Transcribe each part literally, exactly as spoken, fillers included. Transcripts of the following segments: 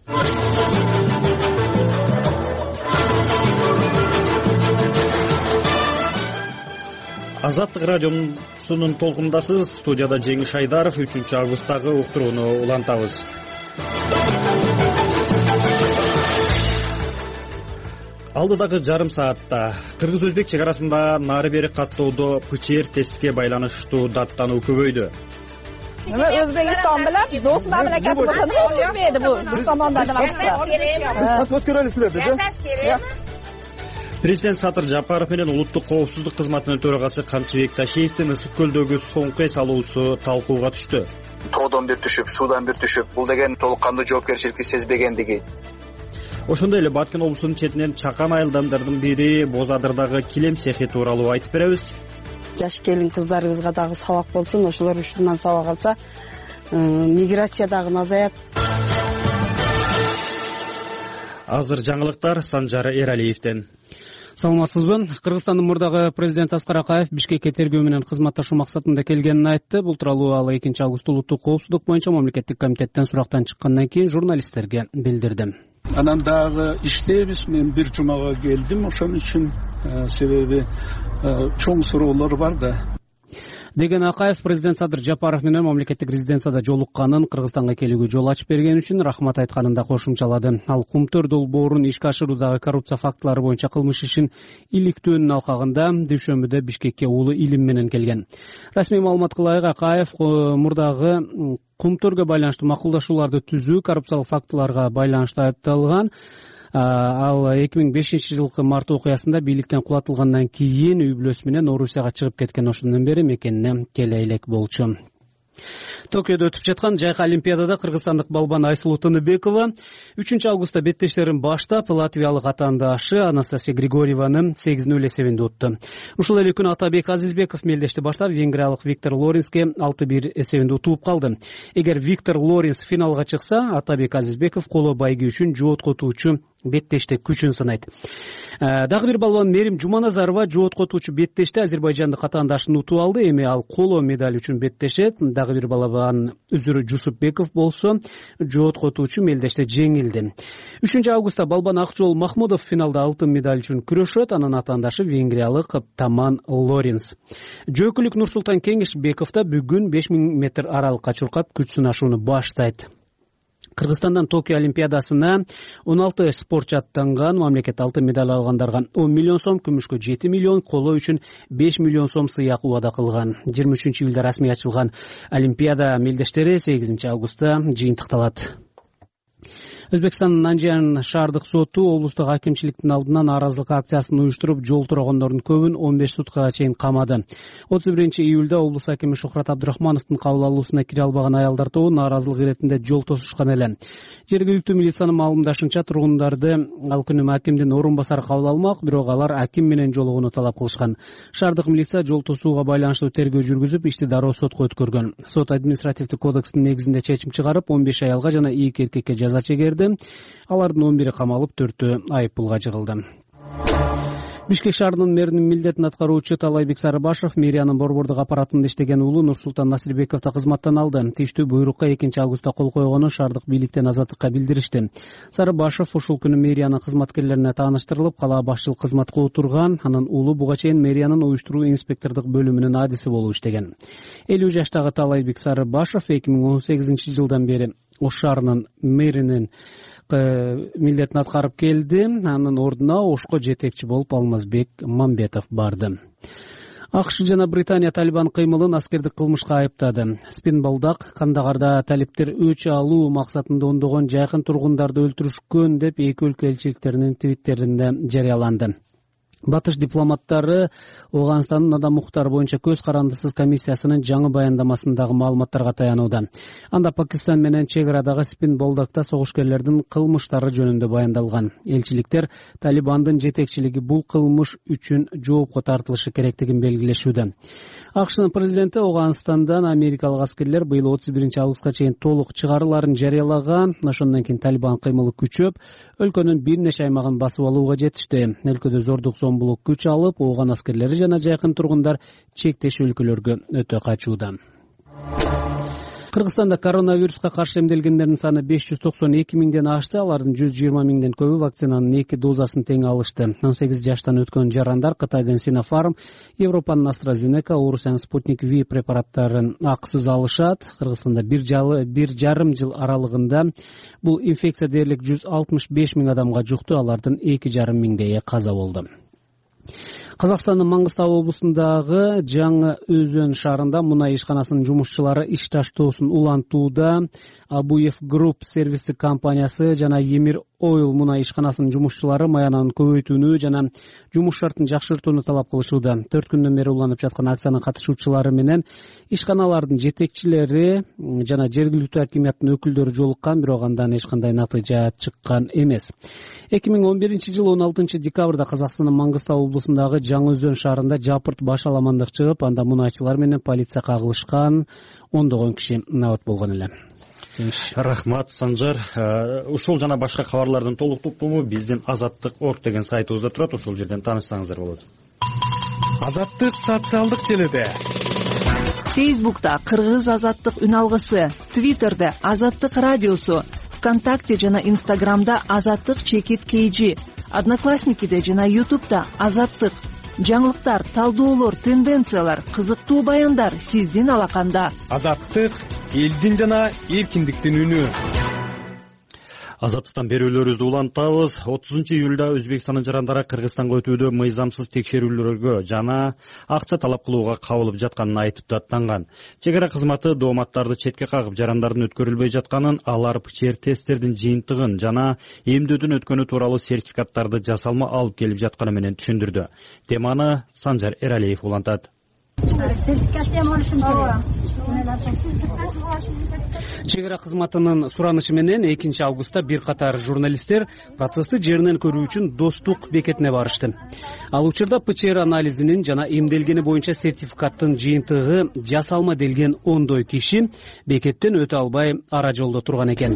Азаттык радиосунун толкундасыз. Студияда Жеңиш Айдаров. үчүнчү августтагы уктурууну улантабыз. Алдыдагы жарым саатта кыргыз-өзбек чек арасында нары бери каттоодо ПЧР тестке байланыштуу даттануу көбөйдү. Өзбекистан менен дос мамлекет болсо не өткүзбөйдү бу биз томондардан акча. Өткөрөлү силерди, же? Президент Сатыр Жапаров менен улуттук коопсуздук кызматынын төрагасы Камчыбек Ташиевдин Ысык көлдөгү соңку эс алуусу талкууга түштү. Тоодон бир түшүп, суудан бир түшүп, бул деген толук кандуу жоопкерчиликти сезбегендиги. Ошондой эле Баткен облусунун четинен чакан айылдандардын бири Боз Адырдагы килем цехи тууралуу айтып беребиз. Жаш келин кыздарыбызга дагы сабак болсун, ошолор ушундан сабак алса, миграция дагы азаят. Азыр жаңылыктар Санжар Эралиевден. Саламатсызбы? Кыргызстандын мурдагы президент Аскар Акаев Бишкекке тергөө менен кызматташуу максатында келгенин айтты. Бул тууралуу ал экинчи август улуттук коопсуздук боюнча мамлекеттик комитеттен сурактан чыккандан кийин журналисттерге билдирди. Анан дагы иштейбиз. Мен бир жумага келдим, ошон үчүн себеби чоң суроолор бар да. Деген Акаев президент Садыр Жапаров менен мамлекеттик резиденцияда жолукканын, Кыргызстанга келүүгө жол ачып берген үчүн рахмат айтканын да кошумчалады. Ал Кумтөр долбоорун ишке ашыруудагы коррупция фактылары боюнча кылмыш ишин иликтөөнүн алкагында дүйшөмбүдө Бишкекке улуу илим менен келген. Расмий маалыматка ылайык Акаев мурдагы Кумтөргө байланыштуу макулдашууларды түзүү, коррупциялык фактыларга байланыштуу айыпталган. Ал эки миң бешинчи жылкы март окуясында бийликтен кулатылгандан кийин үй бүлөсү менен Орусияга чыгып кеткен, ошондон бери мекенине келе элек болчу. Токиодо өтүп жаткан жайкы олимпиадада кыргызстандык балбан Айсулуу Тыныбекова үчүнчү августта беттештерин баштап латвиялык атаандашы Анастасия Григорьеваны сегиз ноль эсебинде утту. Ушул эле күнү Атабек Азизбеков мелдешти баштап венгриялык Виктор Лоренске алты бир эсебинде утулуп калды. Эгер Виктор Лоренс финалга чыкса, Атабек Азизбеков коло байги үчүн жооткотуучу беттеште күчүн сынайт. Дагы бир балбан Мерим Жуманазарова жооткотуучу беттеште азербайжандык атаандашын утуп алды. Эми ал коло медаль үчүн беттешет. Дагы бир балбан Үзүрү Жусупбеков болсо жооткотуучу мелдеште жеңилди. үчүнчү августта балбан Акжол Махмудов финалда алтын медаль үчүн күрөшөт. Анын атаандашы венгриялык Таман Лоренс. Жөөкүлүк Нурсултан Кеңешбеков да бүгүн беш миң метр аралыкка чуркап күч сынашууну баштайт. Кыргызстандан Токио олимпиадасына он алты спортчу аттанган. Мамлекет алтын медаль алгандарга он миллион сом, күмүшкө жети миллион, коло үчүн беш миллион сом сыйак убада кылган. жыйырма үчүнчү июлда расмий ачылган олимпиада мелдештери сегизинчи августта жыйынтыкталат. Өзбекстандын Нанжиян шаардык соту облустук акимчиликтин алдынан нааразылык акциясын уюштуруп, жол турагандардын көбүн он беш суткага чейин камады. отуз биринчи июлда облус акими Шухрат Абдрахмановдун кабыл алуусуна кире албаган аялдар тобу нааразылык иретинде жол тосушкан эле. Жергиликтүү милициянын маалымдашынча, тургундарды ал күнү акимдин орун басары кабыл алмак, бирок алар аким менен жолугууну талап кылышкан. Шаардык милиция жол тосууга байланыштуу тергөө жүргүзүп, ишти дароо сотко өткөргөн. Сот административдик кодекстин негизинде чечим чыгарып, он беш аялга жана эки эркекке жаза чегерди. Алардын он бири камалып, төртөө айыппулга жыгылды. Бишкек шаарынын мэринин милдетин аткаруучу Талайбек Сарыбашев мэриянын борбордук аппаратында иштеген уулу Нурсултан Насирбековду кызматтан алды. Тийиштүү буйрукка экинчи августта кол койгонун шаардык бийликтен азаттыкка билдиришти. Сарыбашев ушул күнү мэриянын кызматкерлерине тааныштырылып, калаа башчылык кызматка отурган. Анын уулу буга чейин мэриянын уюштуруу инспектордук бөлүмүнүн адиси болуп иштеген. элүү жаштагы Талайбек Сарыбашев эки миң он сегизинчи жылдан бери Ош шаарынын мэринин милдетин аткарып келди. Анын ордуна Ошко жетекчи болуп Алмазбек Мамбетов барды. АКШ жана Британия Талибан кыймылын аскердик кылмышка айыптады. Спинбалдак Кандагарда талиптер өч алуу максатында ондогон жайкын тургундарды өлтүрүшкөн деп эки өлкө элчиликтеринин твиттеринде жарыяланды. Батыш дипломаттары Оганстандын адам укуктары боюнча көз карандысыз комиссиясынын жаңы баяндамасындагы маалыматтарга таянууда. Анда Пакистан менен чек арадагы Спинболдакта согушкерлердин кылмыштары жөнүндө баяндалган. Элчиликтер Талибандын жетекчилиги бул кылмыш үчүн жоопко тартылышы керектигин белгилешүүдө. АКШнын президенти Оганстандан америкалык аскерлер быйыл отуз биринчи августка чейин толук чыгарыларын жарыялаган. Ошондон кийин Талибан кыймылы күчөп, өлкөнүн бир нече аймагын басып алууга жетишти. Өлкөдө зордук сомбулук күч алып, ооган аскерлери жана жайкын тургундар чектеш өлкөлөргө өтө качууда. Кыргызстанда коронавируска каршы эмделгендердин саны беш жүз токсон эки миңден ашты. Алардын жүз жыйырма миңден көбү вакцинанын эки дозасын тең алышты. он сегиз жаштан өткөн жарандар Кытайдын Sinopharm, Европанын AstraZeneca, Орусиянын Sputnik V препараттарын акысыз алышат. Кыргызстанда бир жарым жыл аралыгында бул инфекция дээрлик жүз алтымыш беш миң адамга жукту. Алардын эки жарым миңдейи каза болду. Казакстандын Маңгыстау облусундагы Жаңы Өзөн шаарында мунай ишканасынын жумушчулары иш таштоосун улантууда. Абуев Group сервистик компаниясы жана Emir Oil мунай ишканасынын жумушчулары маянанын көбөйтүүнү жана жумуш шартын жакшыртууну талап кылышууда. төрт күндөн бери уланып жаткан акциянын катышуучулары менен ишканалардын жетекчилери жана жергиликтүү акимияттын өкүлдөрү жолуккан, бирок андан эч кандай натыйжа чыккан эмес. эки миң он биринчи жылы он алтынчы декабрда Казакстандын Маңгыстау облусундагы Жаңы Өзөн шаарында жапырт баш аламандык чыгып, анда мунайчылар менен полиция кагылышкан, ондогон киши набат болгон эле. Рахмат, Санжар. Ушул жана башка кабарлардын толук топтому биздин азаттык точка орг деген сайтыбызда турат. Ушул жерден таанышсаңыздар болот. Азаттык социалдык желеде. Фейсбукта Кыргыз азаттык үн алгысы, Твиттерде Азаттык радиосу, ВКонтакте жана Инстаграмда Азаттык чекит кейжи, Одноклассникиде жана Ютубта Азаттык. Жаңылыктар, талдоолор, тенденциялар, кызыктуу баяндар сиздин алаканда. Азаттык элдин жана эркиндиктин үнү. Азаттыктан берүүлөрүбүздү улантабыз. отузунчу июлда Өзбекстандын жарандары Кыргызстанга өтүүдө мыйзамсыз текшерүүлөргө жана акча талап кылууга кабылып жатканын айтып даттанган. Чек ара кызматы дооматтарды четке кагып, жарандардын өткөрүлбөй жатканын, алар ПЧР тесттердин жыйынтыгын жана эмдөөдөн өткөнү тууралуу сертификаттарды жасалма алып келип жатканы менен түшүндүрдү. Теманы Санжар Эралиев улантат. Чек ара кызматынын суранышы менен экинчи августта бир катар журналисттер процессти жеринен көрүү үчүн Достук бекетине барышты. Ал учурда ПЧР анализинин жана эмделгени боюнча сертификаттын жыйынтыгы жасалма делген ондой киши бекеттен өтө албай ара жолдо турган экен.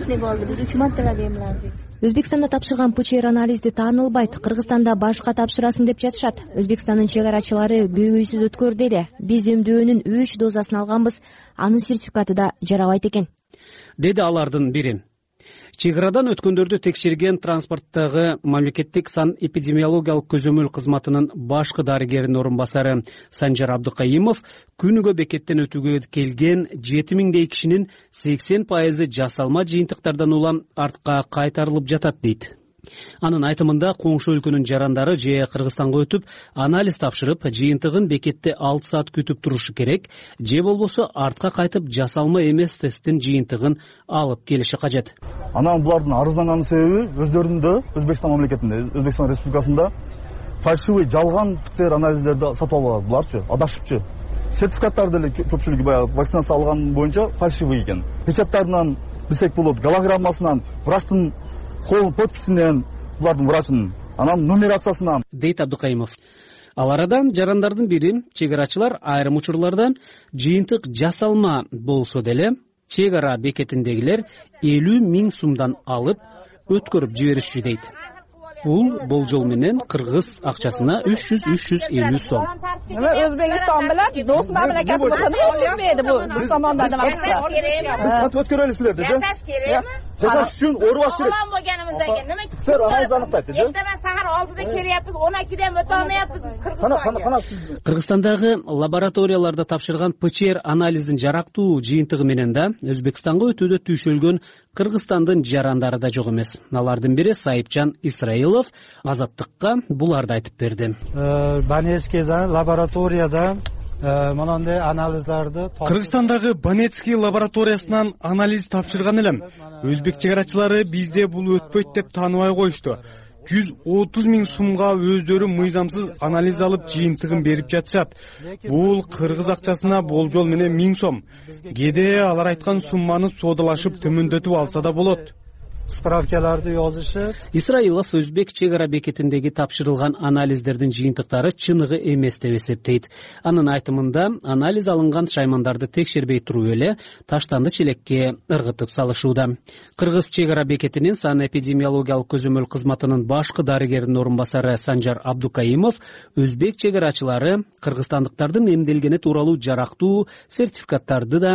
Өзбекстанда тапшырган ПЧР анализди таанылбайт, Кыргызстанда башка тапшырасың деп жатышат. Өзбекстандын чек арачылары көйгөйсүз өткөрдү эле. Биз эмдөөнүн үч дозасын алганбыз, анын сертификаты да жарабайт экен, деди алардын бири. Чек арадан өткөндөрдү текшерген транспорттогу мамлекеттик санэпидемиологиялык көзөмөл кызматынын башкы дарыгеринин орун басары Санжар Абдыкайымов күнүгө бекеттен өтүүгө келген жети миңдей кишинин сексен пайызы жасалма жыйынтыктардан улам артка кайтарылып жатат дейт. Анын айтымында коңшу өлкөнүн жарандары же Кыргызстанга өтүп, анализ тапшырып, жыйынтыгын бекетте алты саат күтүп турушу керек, же болбосо артка кайтып жасалма эмес тесттин жыйынтыгын алып келиши кажет. Анан булардын арызданганын себеби өздөрүндө Өзбекстан мамлекетинде, Өзбекстан Республикасында фальшивый, жалган ПЦР анализдерди сатып алып буларчы, адашыпчы. Сертификаттар деле көпчүлүгү баягы вакцинация алган боюнча фальшивый экен. Печаттарынан билсек болот, голограммасынан, врачтын кол подписинен, булардын врачынын, анан нумерациясынан, дейт Абдыкайымов. Ал арадан жарандардын бири чек арачылар айрым учурларда жыйынтык жасалма болсо деле чек ара бекетиндегилер элүү миң сумдан алып өткөрүп жиберишчү дейт. Бул болжол менен кыргыз акчасына үч жүз үч жүз элүү сом. Өзбекстан менен дос мамлекет болсо не өткөрбөйдү бул мусулмандардын акчасы. Биз сатып өткөрөлү силерди, же? Жасаш үчүн орубаш керек. Olan bo'lganimizdan keyin nima ki? Sir aнализ аныктайт, же? Ertaman sahar oltida kelyapmiz, o'n ikkidan o'ta olmayapmiz biz Qirg'izistonga. Кыргызстандагы лабораторияларда тапшырган ПЧР анализдин жарактуу жыйынтыгы менен да Өзбекстанга өтүүдө түйшөлгөн Кыргызстандын жарандары да жок эмес. Алардын бири Сайыпжан Исраилов Азаттыкка буларды айтып берди. Банецкийда лабораторияда монандай анализдарды Кыргызстандагы Банецкий лабораториясынан анализ тапшырган элем. Өзбек чек арачылары бизде бул өтпөйт деп тааныбай коюшту. жүз отуз миң сумга өздөрү мыйзамсыз анализ алып жыйынтыгын берип жатышат. Бул кыргыз акчасына болжол менен миң сом. Кээде алар айткан сумманы соодалашып төмөндөтүп алса да болот. справкаларды жазышып, Исраилов Өзбек чек ара бекетиндеги тапшырылган анализдердин жыйынтыктары чыныгы эмес деп эсептейт. Анын айтымында анализ алынган шаймандарды текшербей туруу эле таштанды челекке ыргытып салышууда. Кыргыз чек ара бекетинин санэпидемиологиялык көзөмөл кызматынын башкы дарыгеринин орун басары Санжар Абдыкайымов Өзбек чек арачылары кыргызстандыктардын эмделгени тууралуу жарактуу сертификаттарды да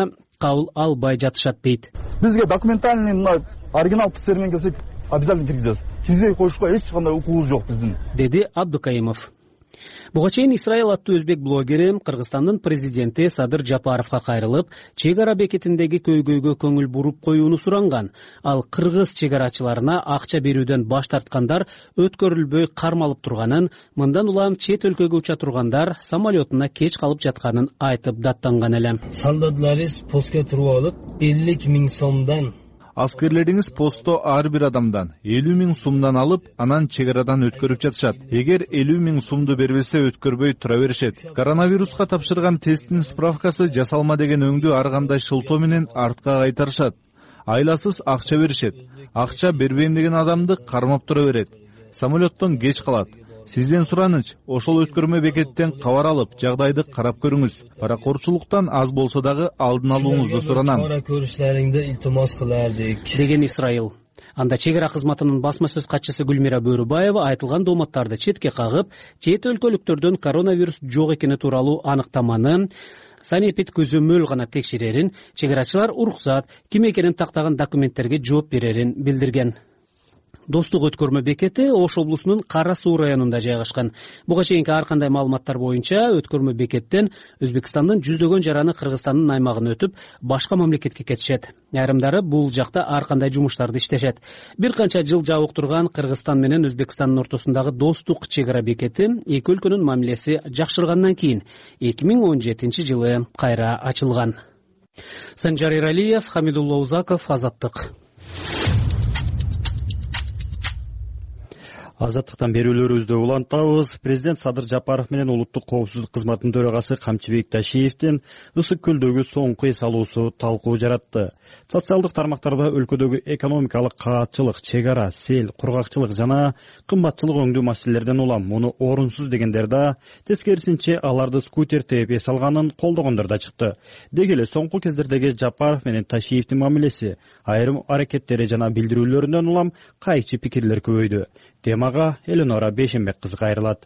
кабыл албай жатышат дейт. Бизге документальный мына оригинал тестермен келсек обязательно киргизебиз. Киргизбей коюшка эч кандай укугубуз жок биздин, деди Абдыкайымов. Буга чейин Исраил аттуу өзбек блогери Кыргызстандын президенти Садыр Жапаровго кайрылып, чек ара бекетиндеги көйгөйгө көңүл буруп коюуну суранган. Ал кыргыз чек арачыларына акча берүүдөн баш тарткандар өткөрүлбөй кармалып турганын, мындан улам чет өлкөгө уча тургандар самолетуна кеч калып жатканын айтып даттанган эле. Солдатларыбыз постко туруп алып, элүү миң сомдон Аскерлериңиз посто ар бир адамдан элүү миң сумдан алып, анан чек арадан өткөрүп жатышат. Эгер элүү миң сумду бербесе өткөрбөй тура беришет. Коронавируска тапшырган тесттин справкасы жасалма деген өңдү ар кандай шылтоо менен артка кайтарышат. Айласыз акча беришет. Акча бербейм деген адамды кармап тура берет. Самолеттон кеч калат. Сизден сураныч, ошол өткөрмө бекеттен кабар алып, жагдайды карап көрүңүз. Паракорчулуктан аз болсо дагы алдын алууңузду суранам. Көрүшлөрүңдү илтимос кылардык, деген Исраил. Анда чек ара кызматынын басма сөз катчысы Гүлмира Бөрүбаева айтылган дооматтарды четке кагып, чет өлкөлүктөрдөн коронавирус жок экени тууралуу аныктаманы санэпид көзөмөл гана текшерерин, чек арачылар уруксат, ким экенин тактаган документтерге жооп берерин билдирген. Достук өткөрмө бекети Ош облусунун Кара Суу районунда жайгашкан. Буга чейинки ар кандай маалыматтар боюнча өткөрмө бекеттен Өзбекстандын жүздөгөн жараны Кыргызстандын аймагын өтүп, башка мамлекетке кетишет. Айрымдары бул жакта ар кандай жумуштарды иштешет. Бир канча жыл жабык турган Кыргызстан менен Өзбекстандын ортосундагы достук чек ара бекети эки өлкөнүн мамилеси жакшыргандан кийин эки миң он жетинчи жылы кайра ачылган. Санжар Эралиев, Хамидулла Узаков, Азаттык. Азаттыктан берүүлөрүбүздү улантабыз. Президент Садыр Жапаров менен улуттук коопсуздук кызматынын төрагасы Камчыбек Ташиевдин Ысык көлдөгү соңку эс алуусу талкуу жаратты. Социалдык тармактарда өлкөдөгү экономикалык каатчылык, чек ара, сел, кургакчылык жана кымбатчылык өңдүү маселелерден улам муну орунсуз дегендер да, тескерисинче аларды скутер тээп эс алганын колдогондор да чыкты. Деги эле соңку кездердеги Жапаров менен Ташиевдин мамилеси, айрым аракеттери жана билдирүүлөрүнөн улам кайчы пикирлер көбөйдү. Темага Эленора Бешенбек кызы кайрылат.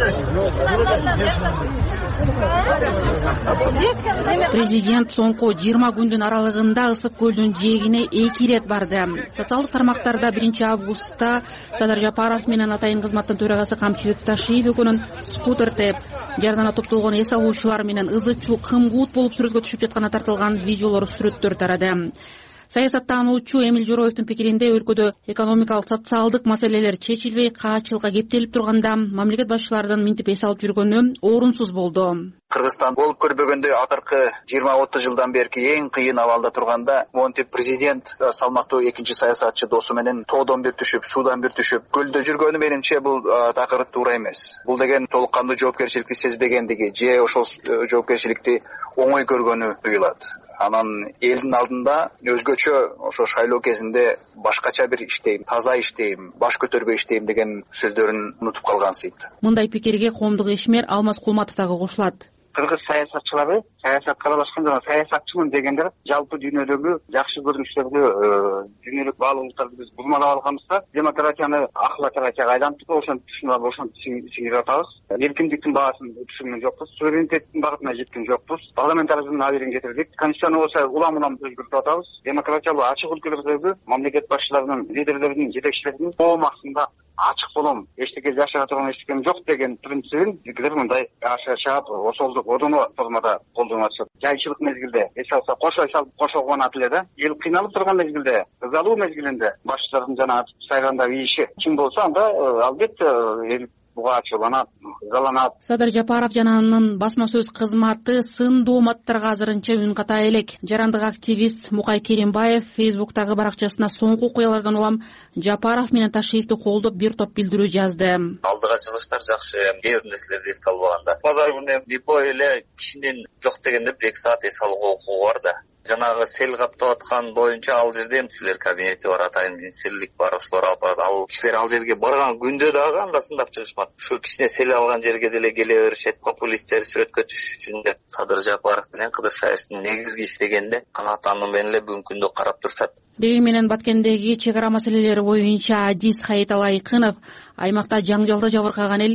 Президент соңку жыйырма күндүн аралыгында Ысык көлдүн жээгине эки ирет барды. Социалдык тармактарда биринчи августта Садыр Жапаров менен атайын кызматтын төрагасы Камчыбек Ташиев экөөнүн скутер теп жардана топтолгон эс алуучулар менен ызы чуу кымгуут болуп сүрөткө түшүп жатканы тартылган видеолор, сүрөттөр тарады. Саясаттануучу Эмил Жороевдин пикиринде өлкөдө экономикалык, социалдык маселелер чечилбей, каатчылыкка кептелип турганда мамлекет башчыларынын минтип эс алып жүргөнү орунсуз болду. Кыргызстан болуп көрбөгөндө акыркы жыйырма отуз жылдан берки эң кыйын абалда турганда монтип президент салмактуу экинчи саясатчы досу менен тоодон бир түшүп, суудан бир түшүп көлдө жүргөнү менимче бул такыр туура эмес. Бул деген толук кандуу жоопкерчиликти сезбегендиги же ошол жоопкерчиликти оңой көргөнү туюлат. Анан элдин алдында өзгөчө ошо шайлоо кезинде башкача бир иштейм, таза иштейм, баш көтөрбөй иштейм деген сөздөрүн унутуп калган сыйт. Мындай пикирге коомдук ишмер Алмаз Кулматов дагы кошулат. Кыргыз саясатчылары саясатка аралашканда саясатчымын дегендер жалпы дүйнөдөгү жакшы көрүнүштөргө дүйнөлүк баалуулуктарды биз бурмалап алганбызда демократияны акылатаракияга айлантып ошентип түшүнүп ошентип сиңирип атабыз. Эркиндиктин баасын түшүнгөн жокпуз, суверенитеттин багытына жеткен жокпуз, парламентаризмдин абийирин кетирдик, конституцияны болсо улам улам өзгөртүп атабыз. Демократиялуу ачык өлкөлөрдөгү мамлекет башчыларынын, лидерлеринин, жетекчилеринин коом аксында ачык болом, эчтеке жашыра турган эчтекем жок деген принцибин билгилер мындай ашаап ошолдук одоно формада колдонуп атышат. Жайчылык мезгилде эс алса кошо эс алып кошо кубанат эле да. Эл кыйналып турган мезгилде, ызалуу мезгилинде башчылардын жана сайгандагы иши ким болсо анда албетте эл буга ачууланат, ызаланат. Садыр Жапаров жана анын басма сөз кызматы сын дооматтарга азырынча үн ката элек. Жарандык активист Мукай Керимбаев Фейсбуктагы баракчасына соңку окуялардан улам Жапаров менен Ташиевди колдоп бир топ билдирүү жазды. Алдыга чыгыштар жакшы, кээ бир нерселерди эске албаганда. Базар күнү депо эле кишинин жок дегенде бир эки саат эс алууга укугу бар да. Жанагы сел каптап аткан боюнча ал жерде эмчилер кабинети бар, атайын министрлик бар, ошолор алып барат. Ал кишилер ал жерге барган күндө дагы анда сындап чыгышмат. Ушу кичине сел алган жерге деле келе беришет, популисттер сүрөткө түшүш үчүн деп. Садыр Жапаров менен Кыдыр Шаевдин негизги иштегенде канааттануу менен эле бүгүнкү күндө карап турушат. Деги менен Баткендеги чек ара маселелери боюнча Адис Хаитал Айкынов аймакта жаңжалда жабыркаган эл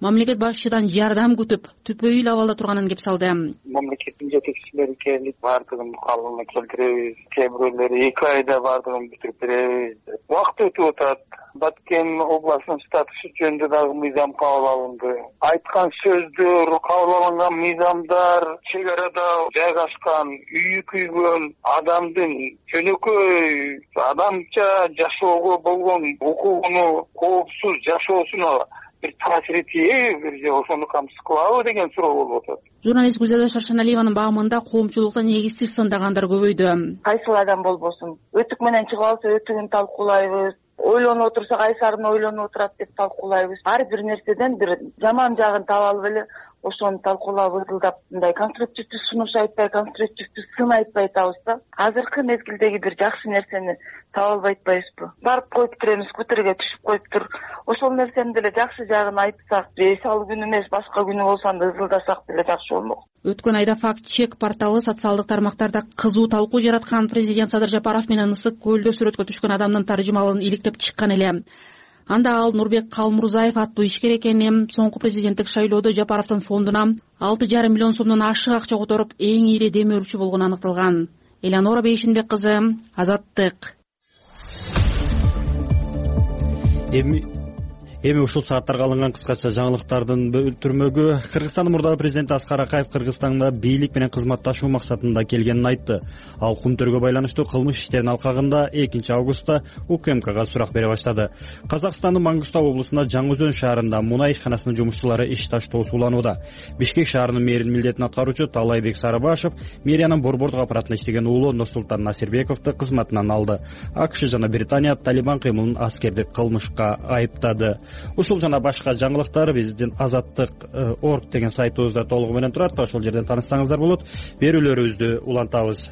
мамлекет башчыдан жардам күтүп түпөй эле абалда турганын кеп салды. Мамлекеттин жетекчилери келип бардыгын калыбына келтиребиз, кээ бирөөлөрү эки айда бардыгын бүтүрүп беребиз. Убакыт өтүп атат. Баткен областынын статусу жөнүндө дагы мыйзам кабыл алынды. Айткан сөздөр, кабыл алынган мыйзамдар чек арада жайгашкан, үйү күйгөн адамдын жөнөкөй адамча жашоого болгон укугуну, коопсуз жашоосуна бир таасири тийеби, бир же ошону камсыз кылабы деген суроо болуп атат. Журналист Гүлзада Шаршаналиеванын баамында коомчулукта негизсиз сындагандар көбөйдү. Кайсыл адам болбосун, өтүк менен чыгып алса өтүгүн талкуулайбыз, ойлонуп отурса кайсарын ойлонуп отурат деп талкуулайбыз. Ар бир нерседен бир жаман жагын таап алып эле ошону талкуулап ырдылдап мындай конструктивдүү сунуш айтпай, конструктивдүү сын айтпай атабыз да. Азыркы мезгилдеги бир жакшы нерсени таба албай атпайбызбы? Барып коюп туремиз, скутерге түшүп коюптур. Ошол нерсени деле жакшы жагын айтсак, эсал күнү эмес, башка күнү болсо да ырдылдасак деле жакшы болмок. Өткөн айда факт чек порталы социалдык тармактарда кызуу талкуу жараткан президент Садыр Жапаров менен Ысык көлдө сүрөткө түшкөн адамдын таржымалын иликтеп чыккан эле. Анда ал Нурбек Калмурзаев аттуу ишкер экени, соңку президенттик шайлоодо Жапаровдун фондуна алты жарым миллион сомдон ашык акча которуп, эң ири демөөрчү болгону аныкталган. Элеонора Бейшинбек кызы, Азаттык. Эми эми ушул сааттарга алынган кыскача жаңылыктардын бөлтүрмөгү Кыргызстандын мурдагы президенти Аскар Акаев Кыргызстанда бийлик менен кызматташуу максатында келгенин айтты. Ал Кумтөргө байланыштуу кылмыш иштеринин алкагында экинчи августта УКМКга сурак бере баштады. Казакстандын Мангустау облусунда Жаңы Өзөн шаарында мунай ишканасынын жумушчулары иш таштоо сууланууда. Бишкек шаарынын мэринин милдетин аткаруучу Талайбек Сарыбашев мэриянын борбордук аппаратында иштеген уулу Нурсултан Насирбековду кызматынан алды. АКШ жана Британия Талибан кыймылын аскердик кылмышка айыптады. Ушул жана башка жаңылыктар биздин азаттык точка орг деген сайтыбызда толугу менен турат. Ошол жерден тааныссаңыздар болот. Берүүлөрүбүздү улантабыз.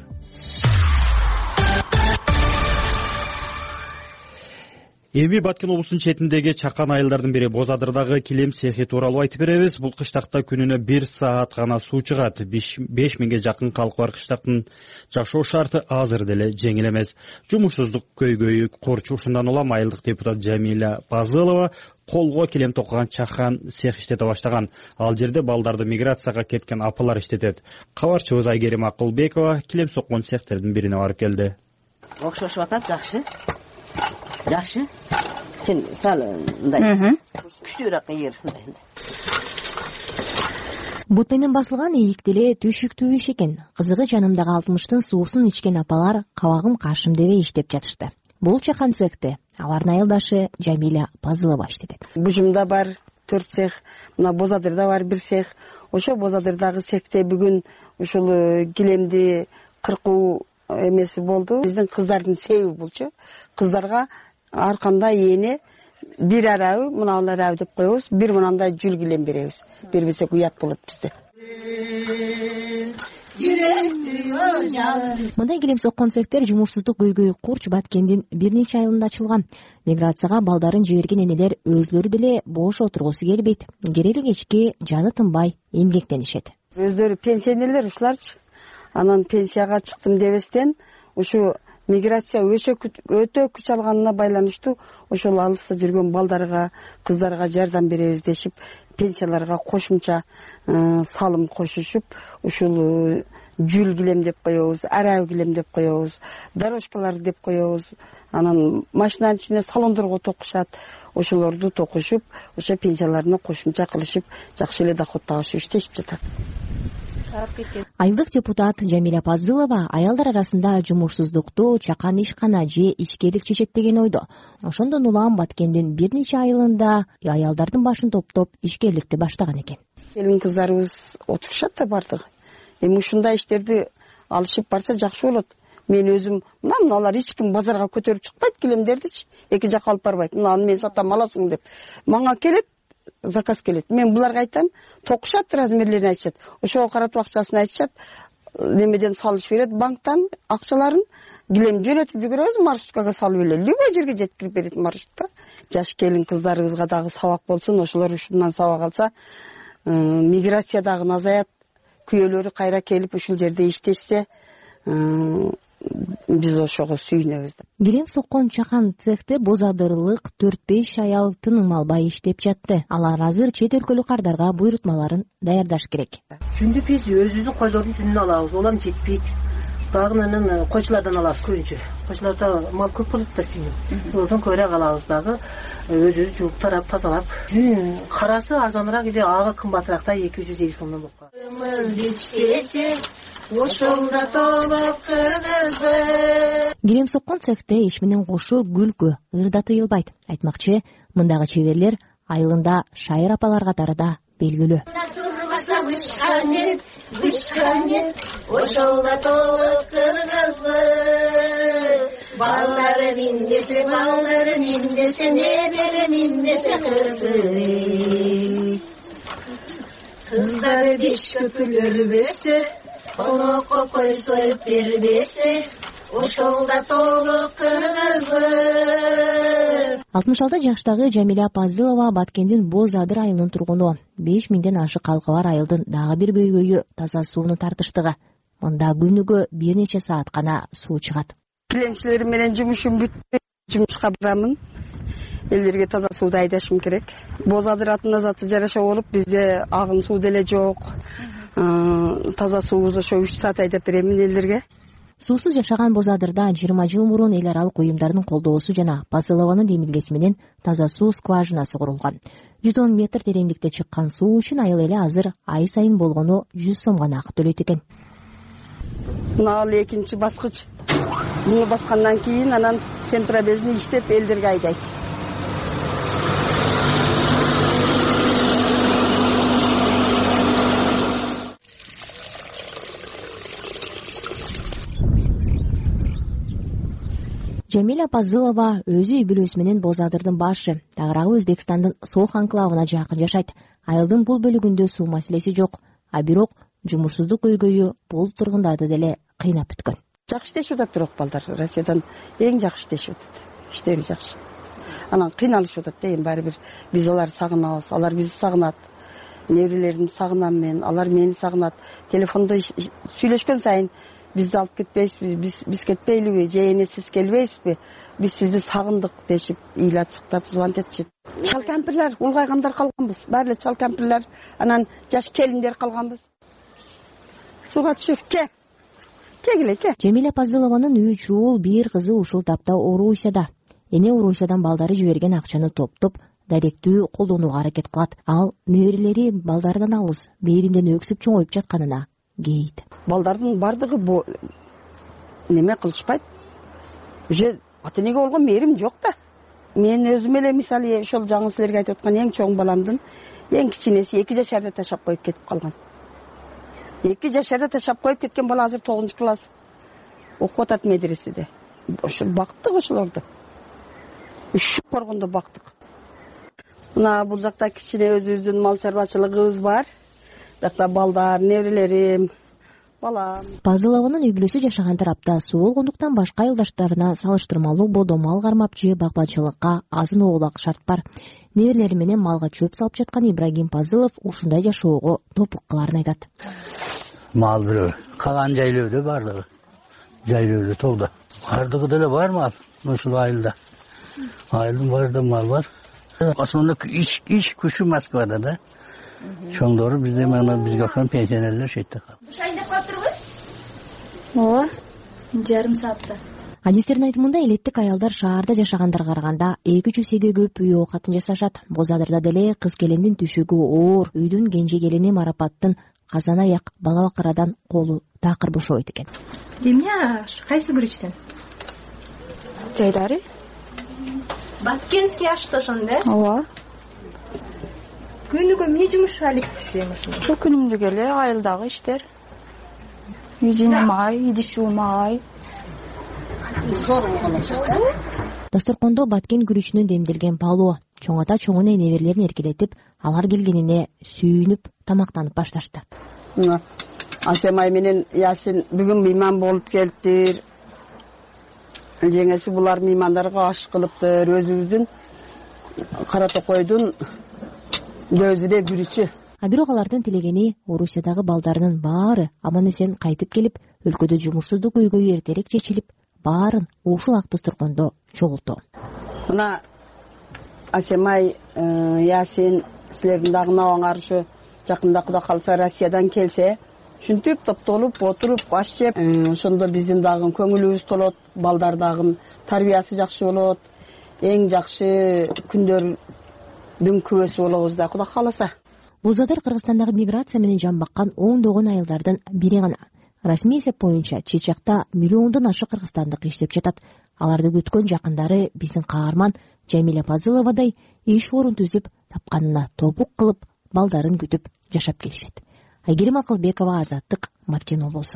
Эми Баткен облусунун четиндеги чакан айылдардын бири Боз Адырдагы килем цехи тууралуу айтып беребиз. Бул кыштакта күнүнө бир саат гана суу чыгат. беш миңге жакын калк бар кыштактын жашоо шарты азыр деле жеңил эмес. Жумушсуздук көйгөйү корчу. Ушундан улам айылдык депутат Жамиля Пазылова колго килем токкан чакан цех иштете баштаган. Ал жерде балдарды миграцияга кеткен апалар иштетет. Кабарчыбыз Айгерим Акылбекова килем соккон цехтердин бирине барып келди. Окшошуп атат, жакшы. Жакшы. Сен сал мындай күчтүүрөөк кыйыр. Бут менен басылган ийик деле түшүктүү иш экен. Кызыгы жанымдагы алтымыштын суусун ичкен апалар кабагым кашым дебей иштеп жатышты. Бул чакан цехте алардын айылдашы Жамиля Пазылова иштетет. Бужумда бар төрт цех, мына Боз Адырда бар бир цех. Ошо Боз Адырдагы цехте бүгүн ушул килемди кыркуу эмеси болду. Биздин кыздардын себеби болчу. Кыздарга арканда эне бир арабы, мына арабы деп коебуз, бир мынандай жүл килем беребиз. Бербесек уят болот бизде. Мындай килем соккон цехтер жумушсуздук көйгөйү курч Баткендин бир нече айылында ачылган. Миграцияга балдарын жиберген энелер өзлөрү деле бош отургусу келбейт. Керели кечки жаны тынбай эмгектенишет. Өздөрү пенсионерлер ушуларчы. Анан пенсияга чыктым дебестен ушу миграция өтө күч алганына байланыштуу ошол алыста жүргөн балдарга, кыздарга жардам беребиз дешип, пенсияларга кошумча салым кошушуп, ушул жүл килем деп коебуз, араб килем деп коебуз, дорожкалар деп коебуз. Анан машинанын ичине салондорго токушат. Ошолорду токушуп, ошо пенсияларына кошумча кылышып, жакшы эле доход табышып иштешип жатат. Айылдык депутат Жамиля Пазылова аялдар арасында жумушсуздукту чакан ишкана же ичкерлик чечет деген ойдо. Ошондон улам Баткендин бир нече айылында аялдардын башын топтоп ишкерликти баштаган экен. Келин кыздарыбыз отурушат да бардыгы. Эми ушундай иштерди алышып барса жакшы болот. Мен өзүм, мына мыналар эч ким базарга көтөрүп чыкпайт килемдердичи, эки жакка алып барбайт. Мынаны мен сатам, аласың деп. Мага келет, заказ келет. Мен буларга айтам, токушат, размерлерин айтышат. Ошого каратып акчасын айтышат. Немеден салыш берет банктан акчаларын. Килем жөнөтүп жүгүрөбүз, маршруткага салып эле. Любой жерге жеткирип берет маршрутта. Жаш келин кыздарыбызга дагы сабак болсун, ошолор ушундан сабак алса, миграция дагы азаят. Күйөөлөрү кайра келип ушул жерде иштешсе, биз ошого сүйүнөбүз. Килем соккон чакан цехте бозадырлык төрт беш аял тыным албай иштеп жатты. Алар азыр чет өлкөлүк кардарга буйрутмаларын даярдаш керек. Жүндү биз өзүбүздүн койдордун жүнүн алабыз, ол эми жетпейт. Дагы койчулардан алабыз көбүнчө. Койчуларда мал көп болот да сүйүн. Ошон көбүрөөк алабыз дагы өзүбүз жууп тарап тазалап. Жүн карасы арзаныраак эле, ага кымбатыраак да эки жүз элүү сомдон болуп калат. Ошолда толук кыргызы. Килем соккон цехте иш менен кошо күлкү, ыр да тыйылбайт. Айтмакчы, мындагы чеберлер айылында шайыр апалар катары да белгилүү. Ошолда толук кыргызы. Балдары мин десе, балдары мин десе, небере мин десе кызы. Кыздары беш көпүлөр бөсө, конокко кой союп бербесе, ошолда толук кыргызы. алтымыш алты жаштагы Жамиля Пазылова Баткендин Боз Адыр айылынын тургуну. беш миңден ашык калкы бар айылдын дагы бир бөлгөйү таза сууну тартыштыгы. Мында күнүгө бир нече саат гана суу чыгат. Килемчилер менен жумушум бүттү. Жумушка барамын. Элдерге таза сууду айдашым керек. Боз Адыр атына заты жараша болуп, бизде агын суу деле жок. Таза суубуз ошо үч саат айдап беремин элдерге. Суусуз жашаган Боз Адырда жыйырма жыл мурун эл аралык уюмдардын колдоосу жана Пазылованын демилгеси менен таза суу скважинасы курулган. жүз он метр тереңдикте чыккан суу үчүн айыл эле азыр ай сайын болгону жүз сом гана акы төлөйт экен. Мына ал экинчи баскыч. Муну баскандан кийин анан центробежни иштеп элдерге айдайт. Жамиля Пазылова өзү үй бүлөсү менен Боз Адырдын башы, тагыраагы Өзбекстандын Сох анклавына жакын жашайт. Айылдын бул бөлүгүндө суу маселеси жок, а бирок жумушсуздук көйгөйү бул тургундарды деле кыйнап бүткөн. Жакшы иштешип атат бирок балдар Россиядан эң жакшы иштешип атат. Иштери жакшы. Анан кыйналышып атат да, эми баары бир биз аларды сагынабыз, алар бизди сагынат. Неберелерин сагынам мен, алар мени сагынат. Телефондо сүйлөшкөн сайын бизди алып кетпейсизби, биз биз кетпейлиби, же эне сиз келбейсизби, биз сизди сагындык дешип ыйлап сыктап звонить этишет. Чал кампирлер, улгайгандар калганбыз, баары эле чал кампирлер, анан жаш келиндер калганбыз. Сууга түшүп ке. Кегиле ке. Жамиля Пазылованын үч уулу, бир кызы ушул тапта Орусияда. Эне Орусиядан балдары жиберген акчаны топтоп даректүү колдонууга аракет кылат. Ал неберелери балдардан алыс, беримден өксүп чоңоюп жатканына кейт. Балдардын бардыгы бу неме кылышпайт. Уже ата-энеге болгон мээрим жок да. Мен өзүм эле мисалы ошол жаңы силерге айтып аткан эң чоң баламдын эң кичинеси эки жашарда ташап коюп кетип калган. эки жашарда ташап коюп кеткен бала азыр тогузунчу класс окуп атат медреседе. Ошо бактык ошолорду. Үч коргондо бактык. Мына бул жакта кичине өзүбүздүн мал чарбачылыгыбыз бар. Жакта балдар, неберелерим, балам. Пазылованын үй бүлөсү жашаган тарапта суу болгондуктан башка айылдаштарына салыштырмалуу бодомал кармапчы, багбанчылыкка азын оолак шарт бар. Неберелери менен малга чөп салып жаткан Ибрагим Пазылов ушундай жашоого топук кыларын айтат. Мал бирөө, калган жайлоодо бардыгы. Жайлоодо тоодо. Бардыгы деле бар мал ушул айылда. Айылдын баарында мал бар. Основно иш иш күчү Москвада да. Чоңдору бизде мына бизге окшогон пенсионерлер шетте калды. Шайлап калдырбыз? Ооба, жарым саатта. Адистердин айтымында элеттик аялдар шаарда жашагандарга караганда эки жүз эсеге көп үй оокатын жасашат. Боз Адырда деле кыз келиндин түшүгү оор, үйдүн кенже келини Марапаттын казан аяк бала бакырадан колу такыр бошобойт экен. Эмне кайсы күрүчтөн? Жайдары? Баткенский ашты ошондо? Ооба. Күнүгө эмне жумуш алектисиң ошондо? Ошо күнүмдүк эле айылдагы иштер. Үй жыйнамай, идиш жуумай. Зор болгон жакта. Дасторкондо баткен күрүчүнөн демделген палоо, чоң ата чоң эне неберелерин эркелетип, алар келгенине сүйүнүп тамактанып башташты. Асемай менен Ясин бүгүн мейман болуп келиптир. Жеңеси булар меймандарга аш кылыптыр. Өзүбүздүн кара токойдун көзүдө күрүчү. а бирок алардын тилегени Орусиядагы балдарынын баары аман эсен кайтып келип, өлкөдө жумушсуздук көйгөйү эртерээк чечилип, баарын ушул актыстыргондо чогултуу. Мына Асемай, Ясин, силердин дагы набаңар ушу жакында Кудай кааласа Россиядан келсе, ушинтип топтолуп отуруп аш жеп, ошондо биздин дагы көңүлүбүз толот, балдар дагы тарбиясы жакшы болот, эң жакшы күндөрдүн күбөсү болобуз да Кудай кааласа. Бузадар Кыргызстандагы миграция менен жамбаккан оңдогон айылдардын бири гана. Расмий эсеп боюнча Чечакта миллиондон ашык кыргызстандык иштеп жатат. Аларды күткөн жакындары биздин каарман Жамиля Пазыловадай иш орун түзүп, тапканына тобук кылып, балдарын күтүп жашап келишет. Айгерим Акылбекова, Азаттык, Маткен облусу.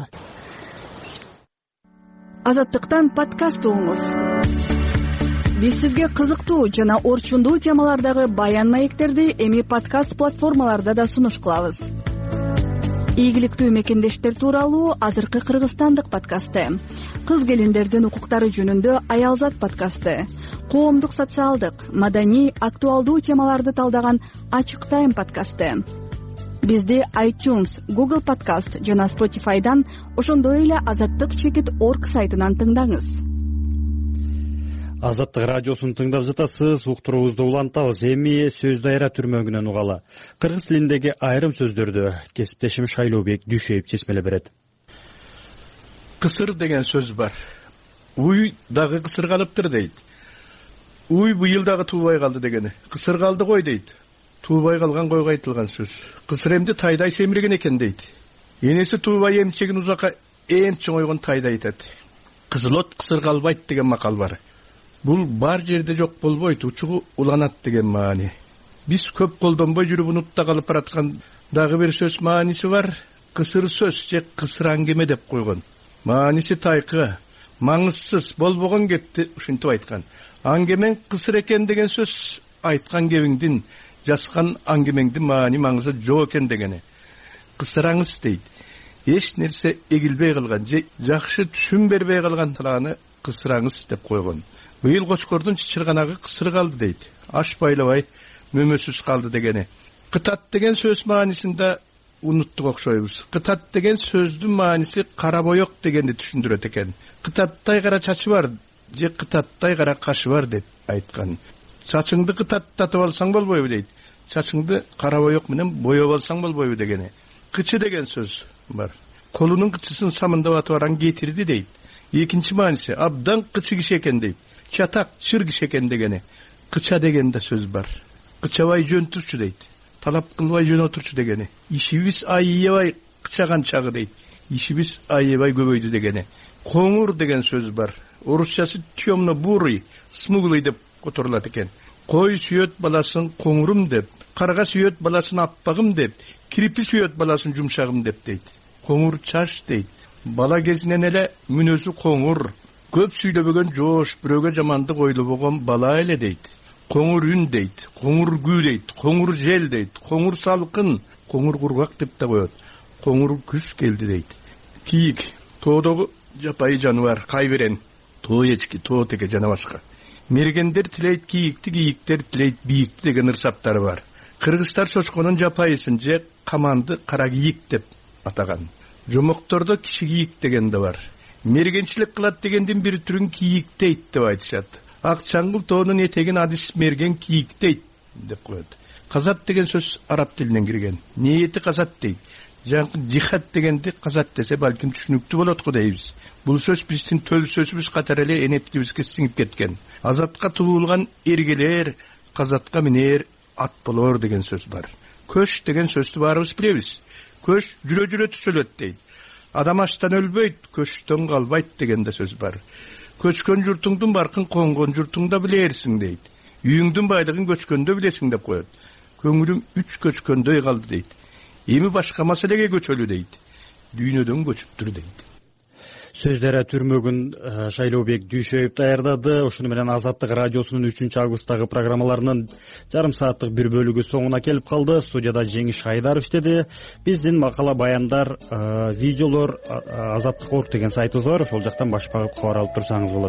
Азаттыктан подкаст угуңуз. Биз сизге кызыктуу жана орчундуу темалардагы баян маектерди эми подкаст платформаларда да сунуш кылабыз. Ийгиликтүү мекендештер тууралуу азыркы кыргызстандык подкасты, кыз келиндердин укуктары жөнүндө Аялзат подкасты, коомдук социалдык, маданий, актуалдуу темаларды талдаган Ачык Тайм подкасты. Бизди iTunes, Google Podcast жана Spotify'дан, ошондой эле азаттык чекит точка орг сайтынан тыңдаңыз. Азаттык радиосун тыңдап жатасыз, уктуруубузду улантабыз. Эми сөз дайра түрмөгүнөн угалы. Кыргыз тилиндеги айрым сөздөрдү кесиптешим Шайлообек Дүйшөев чечмеле берет. Кысыр деген сөз бар. Уй дагы кысыр калыптыр дейт. Уй быйыл дагы туубай калды дегени. Кысыр калды кой дейт. Туубай калган койго айтылган сөз. Кысыр эмди тайдай семирген экен дейт. Энеси туубай эмчегин узакка эм чоңойгон тайдай айтат. Кызылот кысыр калбайт деген макал бар. Бул бар жерде жок болбойт, учугу уланат деген маани. Биз көп колдонбой жүрүп унутта калып бараткан дагы бир сөз мааниси бар. Кысыр сөз же кысыр аңгеме деп койгон. Мааниси тайкы, маңызсыз, болбогон кепти ушинтип айткан. Аңгемен кысыр экен деген сөз айткан кебиңдин, жазган аңгемеңдин маани маңызы жок экен дегени. Кысыраңыз дейт. Эч нерсе эгилбей калган же жакшы түшүн бербей калган талааны кысыраңыз деп койгон. Быйыл Кочкордун чычырганагы кысыр калды дейт. Аш байлабай мөмөсүз калды дегени. Кытат деген сөз маанисинде унуттук окшойбуз. Кытат деген сөздүн мааниси кара боек дегенди түшүндүрөт экен. Кытаттай кара чачы бар же кытаттай кара кашы бар деп айткан. Чачыңды кытаттатып алсаң болбойбу дейт. Чачыңды кара боек менен боеп алсаң болбойбу дегени. Кычы деген сөз бар. Колунун кычысын самындап атып аран кетирди дейт. Экинчи мааниси абдан кычы киши экен дейт. Чатак чыр киши экен дегени. Кыча деген да сөз бар. Кычабай жөн турчу дейт. Талап кылбай жөн отурчу дегени. Ишибиз айыбай кычаган чагы дейт. Ишибиз айыбай көбөйдү дегени. Коңур деген сөз бар. Орусчасы темно-бурый, смуглый деп которулат экен. Кой сүйөт баласын коңурум деп, карга сүйөт баласын аппагым деп, кирпи сүйөт баласын жумшагым деп дейт. Коңур чаш дейт. Бала кезинен эле мүнөзү коңур, көп сүйлөбөгөн жоош, бирөөгө жамандык ойлобогон бала эле дейт. Коңур үн дейт, коңур күү дейт, коңур жел дейт, коңур салкын, коңур кургак деп да коет. Коңур күз келди дейт. Кийик, тоодогу жапайы жаныбар, кайберен, тоо эчки, тоо теке жана башка. Мергендер тилейт кийикти, кийиктер тилейт бийикти деген ырсаптары бар. Кыргыздар чочконун жапайысын же каманды кара кийик деп атаган. Жомоктордо киши кийик деген да бар. Мергенчилик кылат дегендин бир түрүн кийик дейт деп айтышат. Ак чаңгыл тоонун этегин адис мерген кийик дейт деп коет. Казат деген сөз араб тилинен кирген. Ниети казат дейт. Жаңкы жихад дегенди казат десе балким түшүнүктүү болот го дейбиз. Бул сөз биздин төл сөзүбүз катары эле энеткибизге сиңип кеткен. Азатка туулган эргелер, казатка минер ат болор деген сөз бар. Көч деген сөздү баарыбыз билебиз. Көч жүрө жүрө түзөлөт дейт. Адам аштан өлбөйт, көчтөн калбайт деген да сөз бар. Көчкөн журтуңдун баркын коңгон журтуңда билерсиң дейт. Үйүңдүн байлыгын көчкөндө билесиң деп коет. Көңүлүм үч көчкөндөй калды дейт. Эми башка маселеге көчөлү дейт. Дүйнөдөн көчүптүр дейт. Сөздөрү түрмөгүн Шайлообек Дүйшөев даярдады. Ошону менен Азаттык радиосунун үчүнчү августтагы программаларынын жарым сааттык бир бөлүгү соңуна келип калды. Студияда Жеңиш Хайдаров иштеди. Биздин макала баяндар, видеолор азаттык точка орг деген сайтыбыз бар. Ошол жактан баш багып кабар алып турсаңыз болот.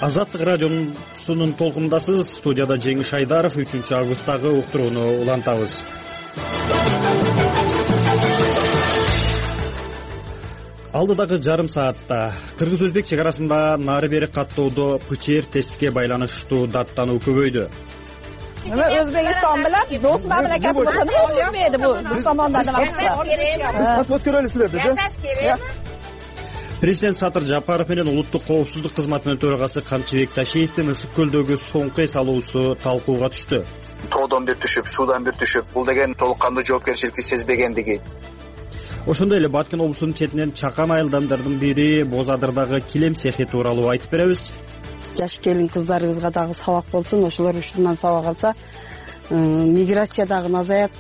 Азаттык радиосунун толкундасыз. Студияда Жеңиш Айдаров. үчүнчү августтагы уктурууну улантабыз. Алдыдагы жарым саатта кыргыз-өзбек чек арасында нары бери каттоодо ПЧР тестке байланыштуу даттануу көбөйдү. Өзбекистан менен дос мамлекет болсо эч жетпейди бу биз томондан вакытта. Биз катып өткөрөлү силерди. Президент Садыр Жапаров менен улуттук коопсуздук кызматынын төрагасы Камчыбек Ташиевдин Ысык көлдөгү соңку эс алуусу талкууга түштү. Тоодон бир түшүп, суудан бир түшүп, бул деген толук кандуу жоопкерчиликти сезбегендиги. Ошондой эле Баткен облусунун четинен чакан айылдандардын бири Боз Адырдагы килем цехи тууралуу айтып беребиз. Жаш келин кыздарыбызга дагы сабак болсун, ошолор ушундан сабак алса, миграция дагы азаят.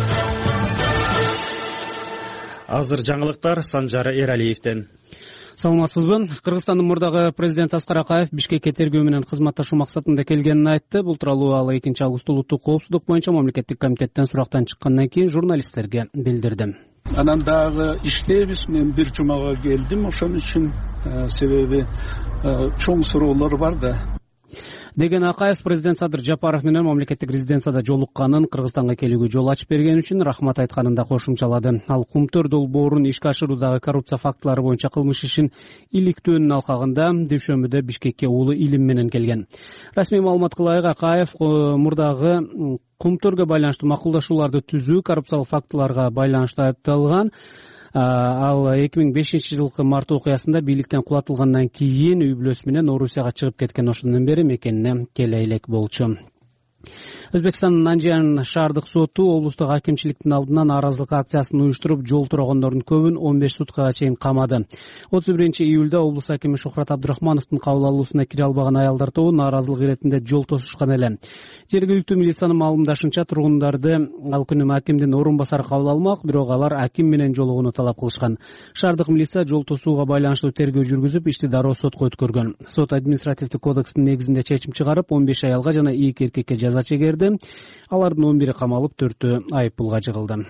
Азыр жаңылыктар Санжар Эралиевден. Саламатсызбы? Кыргызстандын мурдагы президент Аскар Акаев Бишкекке тергөө менен кызматташуу максатында келгенин айтты. Бул тууралуу ал экинчи август улуттук коопсуздук боюнча мамлекеттик комитеттен сурактан чыккандан кийин журналисттерге билдирди. Анан дагы иштейбиз. Мен бир жумага келдим. Ошон үчүн себеби чоң суроолор бар да. Деген Акаев президент Садыр Жапаров менен мамлекеттик резиденцияда жолукканын, Кыргызстанга келүүгө жол ачып берген үчүн рахмат айтканын да кошумчалады. Ал Кумтөр долбоорун ишке ашыруудагы коррупция фактылары боюнча кылмыш ишин иликтөөнүн алкагында дүйшөмбүдө Бишкекке уулу илим менен келген. Расмий маалыматка ылайык Акаев мурдагы Кумтөргө байланыштуу макулдашууларды түзүү, коррупциялык фактыларга байланыштуу айыпталган. Ал эки миң бешинчи жылкы март окуясында бийликтен кулатылгандан кийин үй бүлөсү менен Орусияга чыгып кеткен, ошондон бери мекенине келе элек болчу. Өзбекстандын Анжан шаардык соту облустук акимчиликтин алдынан нааразылык акциясын уюштуруп, жол турагандардын көбүн он беш суткага чейин камады. отуз биринчи июлда облус акими Шухрат Абдрахмановдун кабыл алуусуна кире албаган аялдар тобу нааразылык иретинде жол тосушкан эле. Жергиликтүү милициянын маалымдашынча, тургундарды ал күнү акимдин орун басары кабыл алмак, бирок алар аким менен жолугууну талап кылышкан. Шаардык милиция жол тосууга байланыштуу тергөө жүргүзүп, ишти дароо сотко өткөргөн. Сот административдик кодекстин негизинде чечим чыгарып, он беш аялга жана эки эркекке жаза чегерди. Алардын он бири камалып, төртөө айыппулга жыгылды.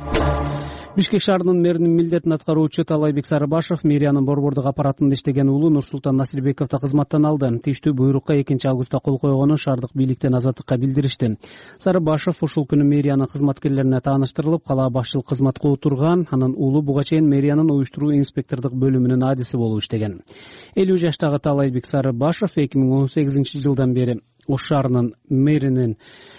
Бишкек шаарынын мэринин милдетин аткаруучу Талайбек Сарыбашев мэриянын борбордук аппаратында иштеген уулу Нурсултан Насирбековду кызматтан алды. Тийиштүү буйрукка экинчи августта кол койгонун шаардык бийликтен азаттыкка билдиришти. Сарыбашев ушул күнү мэриянын кызматкерлерине тааныштырылып, калаа башчылык кызматка отурган. Анын уулу буга чейин мэриянын уюштуруу инспектордук бөлүмүнүн адиси болуп иштеген. элүү жаштагы Талайбек Сарыбашев эки миң он сегизинчи жылдан бери Ош шаарынын мэринин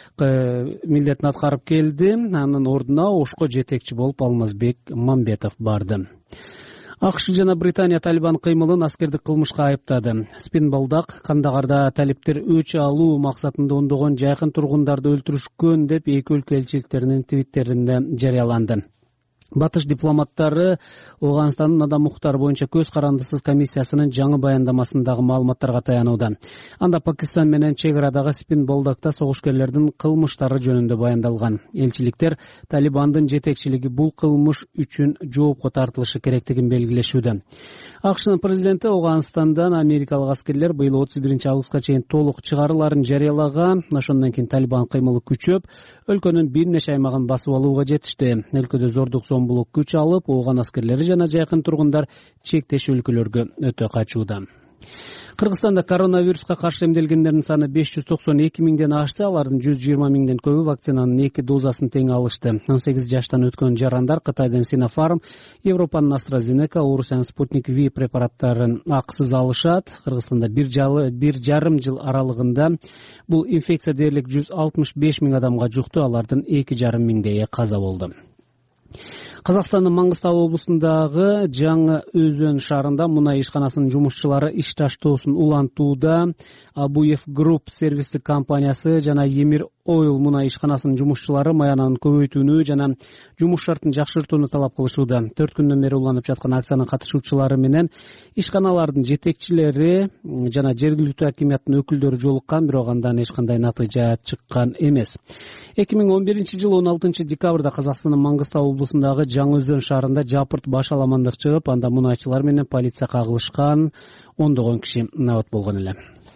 милдетин аткарып келди. Анын ордуна Ошко жетекчи болуп Алмазбек Мамбетов барды. АКШ жана Британия Талибан кыймылын аскердик кылмышка айыптады. Спинбалдак Кандагарда талиптер өч алуу максатында ондогон жайкын тургундарды өлтүрүшкөн деп эки өлкө элчиликтеринин твиттеринде жарыяланды. Батыш дипломаттары Оганстандын адам укуктары боюнча көз карандысыз комиссиясынын жаңы баяндамасындагы маалыматтарга таянууда. Анда Пакистан менен чек арадагы Спинболдакта согушкерлердин кылмыштары жөнүндө баяндалган. Элчиликтер Талибандын жетекчилиги бул кылмыш үчүн жоопко тартылышы керектигин белгилешүүдө. АКШнын президенти Оганстандан америкалык аскерлер быйыл отуз биринчи августка чейин толук чыгарыларын жарыялаган. Ошондон кийин Талибан кыймылы күчөп, өлкөнүн бир нече аймагын басып алууга жетишти. Өлкөдө зордук зомбулук күч алып, ооган аскерлери жана жайкын тургундар чектеш өлкөлөргө өтө качууда. Кыргызстанда коронавируска каршы эмделгендердин саны беш жүз токсон эки миңден ашты. Алардын жүз жыйырма миңден көбү вакцинанын эки дозасын тең алышты. он сегиз жаштан өткөн жарандар Кытайдын Sinopharm, Европанын AstraZeneca, Орусиянын Sputnik V препараттарын акысыз алышат. Кыргызстанда бир жарым жыл аралыгында бул инфекция дээрлик жүз алтымыш беш миң адамга жукту. Алардын эки жарым миңдейи каза болду. Казакстандын Маңгыстау облусундагы Жаңы Өзөн шаарында мунай ишканасынын жумушчулары иш таштоосун улантууда. Абуев Групп сервистик компаниясы жана Емир Ойл мунай ишканасынын жумушчулары маянанын көбөйтүүнү жана жумуш шартын жакшыртууну талап кылышууда. төрт күндөн бери уланып жаткан акциянын катышуучулары менен ишканалардын жетекчилери жана жергиликтүү акимияттын өкүлдөрү жолуккан, бирок андан эч кандай натыйжа чыккан эмес. эки миң он биринчи жылы он алтынчы декабрда Казакстандын Маңгыстау облусундагы Жаңы Өзөн шаарында жапырт баш аламандык чыгып, анда мунайчылар менен полиция кагылышкан, ондогон киши набат болгон эле.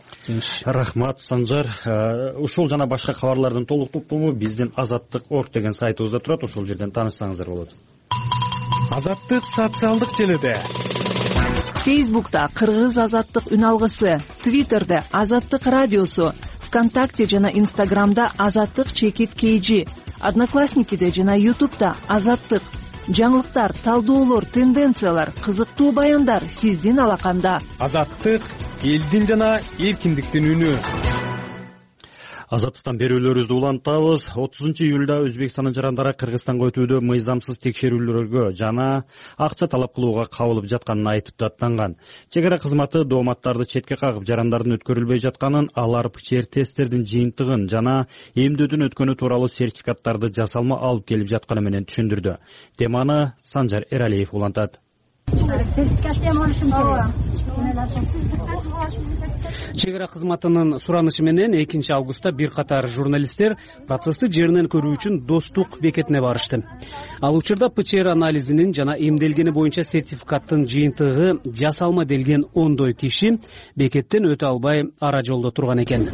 Рахмат, Санжар. Ушул жана башка кабарлардын толук топтому биздин азаттык точка орг деген сайтыбызда турат. Ошол жерден таанышсаңыздар болот. Азаттык социалдык желеде. Фейсбукта Кыргыз азаттык үн алгысы, Твиттерде Азаттык радиосу, ВКонтакте жана Инстаграмда Азаттык чекит kg, Одноклассникиде жана Ютубта Азаттык. Жаңылыктар, талдоолор, тенденциялар, кызыктуу баяндар сиздин алаканда. Азаттык элдин жана эркиндиктин үнү. Азаттыктан берүүлөрүбүздү улантабыз. отузунчу июлда Өзбекстандын жарандары Кыргызстанга өтүүдө мыйзамсыз текшерүүлөргө жана акча талап кылууга кабылып жатканын айтып даттанган. Чек ара кызматы дооматтарды четке кагып жарандардын өткөрүлбөй жатканын, алар ПЧР тесттердин жыйынтыгын жана эмдөөдөн өткөнү тууралуу сертификаттарды жасалма алып келип жатканы менен түшүндүрдү. Теманы Санжар Эралиев улантат. Чек ара кызматынын суранышы менен экинчи августта бир катар журналисттер процессти жеринен көрүү үчүн Достук бекетине барышты. Ал учурда ПЧР анализинин жана эмделгени боюнча сертификаттын жыйынтыгы жасалма делген ондой киши бекеттен өтө албай ара жолдо турган экен.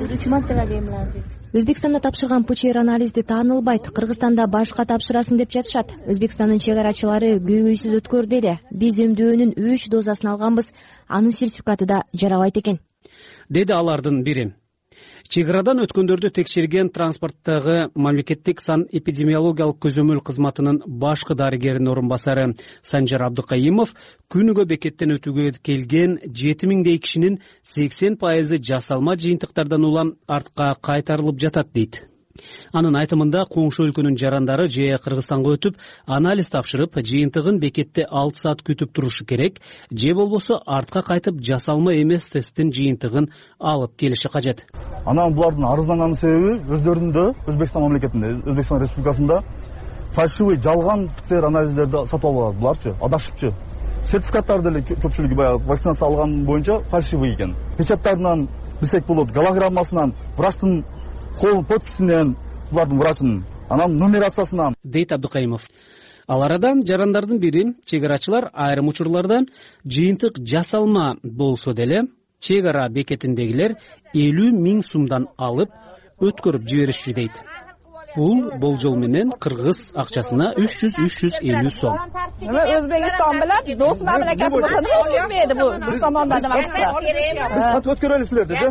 Өзбекстанда тапшырган ПЧР анализди таанылбайт, Кыргызстанда башка тапшырасың деп жатышат. Өзбекстандын чек арачылары көйгөйсүз өткөрдү эле. Биз эмдөөнүн үч дозасын алганбыз, анын сертификаты да жарабайт экен, деди алардын бири. Чек арадан өткөндөрдү текшерген транспорттогу мамлекеттик санэпидемиологиялык көзөмөл кызматынын башкы дарыгеринин орун басары Санжар Абдыкайымов күнүгө бекеттен өтүүгө келген жети миңдей кишинин сексен пайызы жасалма жыйынтыктардан улам артка кайтарылып жатат дейт. Анын айтымында коңшу өлкөнүн жарандары же Кыргызстанга өтүп, анализ тапшырып, жыйынтыгын бекетте алты саат күтүп турушу керек, же болбосо артка кайтып жасалма эмес тесттин жыйынтыгын алып келиши кажет. Анан булардын арызданганын себеби өздөрүндө Өзбекстан мамлекетинде, Өзбекстан Республикасында фальшивый, жалган ПЦР анализдерди сатып алып буларчы, адашыпчы. Сертификаттар деле көпчүлүгү баягы вакцинация алган боюнча фальшивый экен. Печаттарынан билсек болот, голограммасынан, врачтын кол подписинен, булардын врачынын, анан нумерациясынан, дейт Абдыкайымов. Ал арада жарандардын бири чек арачылар айрым учурларда жыйынтык жасалма болсо деле чек ара бекетиндегилер элүү миң сумдан алып өткөрүп жиберишчү дейт. Бул болжол менен кыргыз акчасына үч жүз үч жүз элүү сом. Өзбекстан менен дос мамлекет болсо не өткөрбөйдү бу? Биз томондан акча. Биз сатып өткөрөлү силерди, де?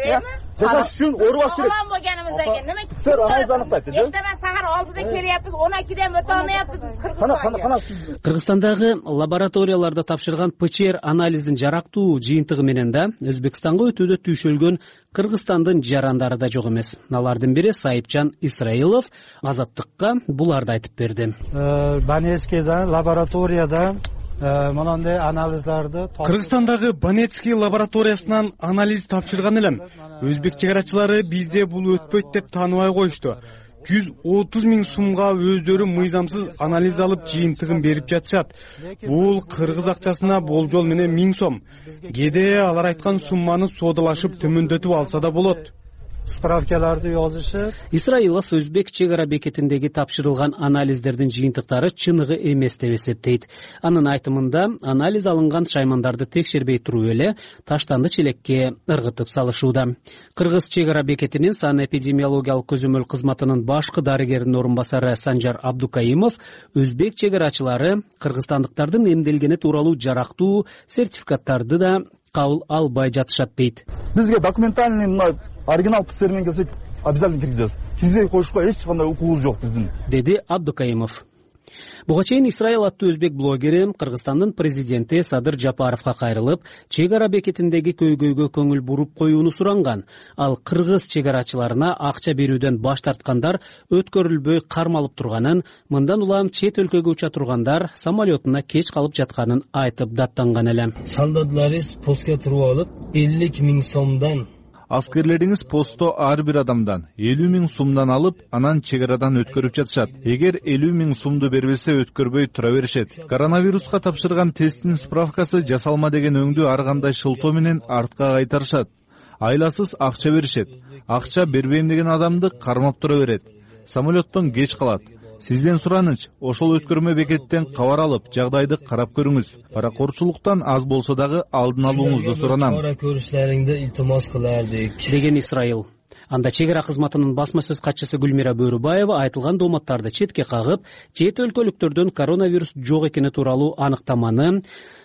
Жасаш үчүн орубаш керек. Olan bo'lganimizdan keyin nima? Sir aнализ аныктайт, де? Ertaman sahar oltida kelyapmiz, o'n ikkida o'ta olmayapmiz biz Qirg'izistonga. Кыргызстандагы лабораторияларда тапшырган ПЧР анализдин жарактуу жыйынтыгы менен да Өзбекстанга өтүүдө түйшөлгөн Кыргызстандын жарандары да жок эмес. Алардын бири Сайыпчан Исраилов Азаттыкка буларды айтып берди. Банецкийда лабораторияда монандай анализдарды Кыргызстандагы Банецкий лабораториясынан анализ тапшырган элем. Өзбек чек арачылары бизде бул өтпөйт деп тааныбай коюшту. жүз отуз миң сумга өздөрү мыйзамсыз анализ алып жыйынтыгын берип жатышат. Бул кыргыз акчасына болжол менен миң сом. Кээде алар айткан сумманы соодалашып төмөндөтүп алса да болот. Справкаларды жазышып, Исраилов өзбек чек ара бекетиндеги тапшырылган анализдердин жыйынтыктары чыныгы эмес деп эсептейт. Анын айтымында анализ алынган шаймандарды текшербей туруу эле таштанды челекке ыргытып салышууда. Кыргыз чек ара бекетинин санэпидемиологиялык көзөмөл кызматынын башкы дарыгеринин орун басары Санжар Абдукайымов өзбек чек арачылары кыргызстандыктардын эмделгени тууралуу жарактуу сертификаттарды да кабыл албай жатышат дейт. Бизге документальный мына оригинал ПЦР менен келсек, обязательно киргизебиз. Киргизбей коюшка эч кандай укугубуз жок биздин, деди Абдукайымов. Буга чейин Исраил аттуу өзбек блогери Кыргызстандын президенти Садыр Жапаровго кайрылып, чек ара бекетиндеги көйгөйгө көңүл буруп коюуну суранган. Ал кыргыз чек арачыларына акча берүүдөн баш тарткандар өткөрүлбөй кармалып турганын, мындан улам чет өлкөгө уча тургандар самолетуна кеч калып жатканын айтып даттанган эле. Солдатларыбыз постко туруп алып, элүү миң сомдон Аскерлериңиз посто ар бир адамдан элүү миң сумдан алып, анан чек арадан өткөрүп жатышат. Эгер элүү миң сумду бербесе өткөрбөй тура беришет. Коронавируска тапшырган тесттин справкасы жасалма деген өңдү ар кандай шылтоо менен артка кайтарышат. Айласыз акча беришет. Акча бербейм деген адамды кармап тура берет. Самолеттон кеч калат. Сизден сураныч, ошол өткөрмө бекеттен кабар алып, жагдайды карап көрүңүз. Паракорчулуктан аз болсо дагы алдын алууңузду суранам. Кара көрүшлөрүңдү илтимос кылардык, деген Исраил. Анда чек ара кызматынын басма сөз катчысы Гүлмира Бөрүбаева айтылган дооматтарды четке кагып, чет өлкөлүктөрдөн коронавирус жок экени тууралуу аныктаманы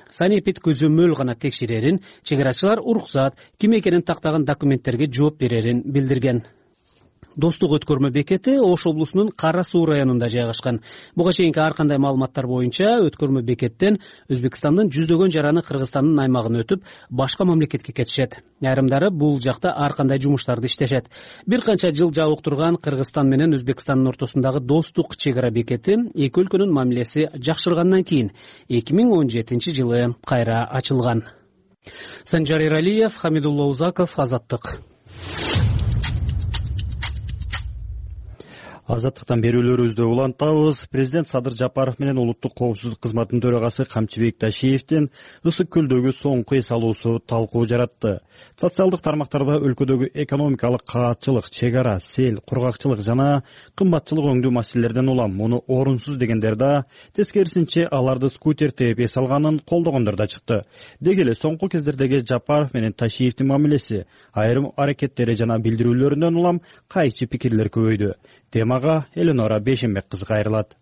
санэпид көзөмөл гана текшерерин, чек арачылар уруксат, ким экенин тактаган документтерге жооп берерин билдирген. Достук өткөрмө бекети Ош облусунун Кара Суу районунда жайгашкан. Буга чейинки ар кандай маалыматтар боюнча өткөрмө бекеттен Өзбекстандын жүздөгөн жараны Кыргызстандын аймагын өтүп, башка мамлекетке кетишет. Айрымдары бул жакта ар кандай жумуштарды иштешет. Бир канча жыл жабык турган Кыргызстан менен Өзбекстандын ортосундагы достук чек ара бекети эки өлкөнүн мамилеси жакшыргандан кийин эки миң он жетинчи жылы кайра ачылган. Санжар Эралиев, Хамидулла Узаков, Азаттык. Азаттыктан берүүлөрүбүздү улантабыз. Президент Садыр Жапаров менен улуттук коопсуздук кызматынын төрагасы Камчыбек Ташиевдин Ысык көлдөгү соңку эс алуусу талкуу жаратты. Социалдык тармактарда өлкөдөгү экономикалык каатчылык, чек ара, сел, кургакчылык жана кымбатчылык өңдүү маселелерден улам муну орунсуз дегендер да, тескерисинче аларды скутер тээп эс алганын колдогондор да чыкты. Деги эле соңку кездердеги Жапаров менен Ташиевдин мамилеси, айрым аракеттери жана билдирүүлөрүнөн улам кайчы пикирлер көбөйдү. Темага Эленора Бешенбек кызы кайрылат.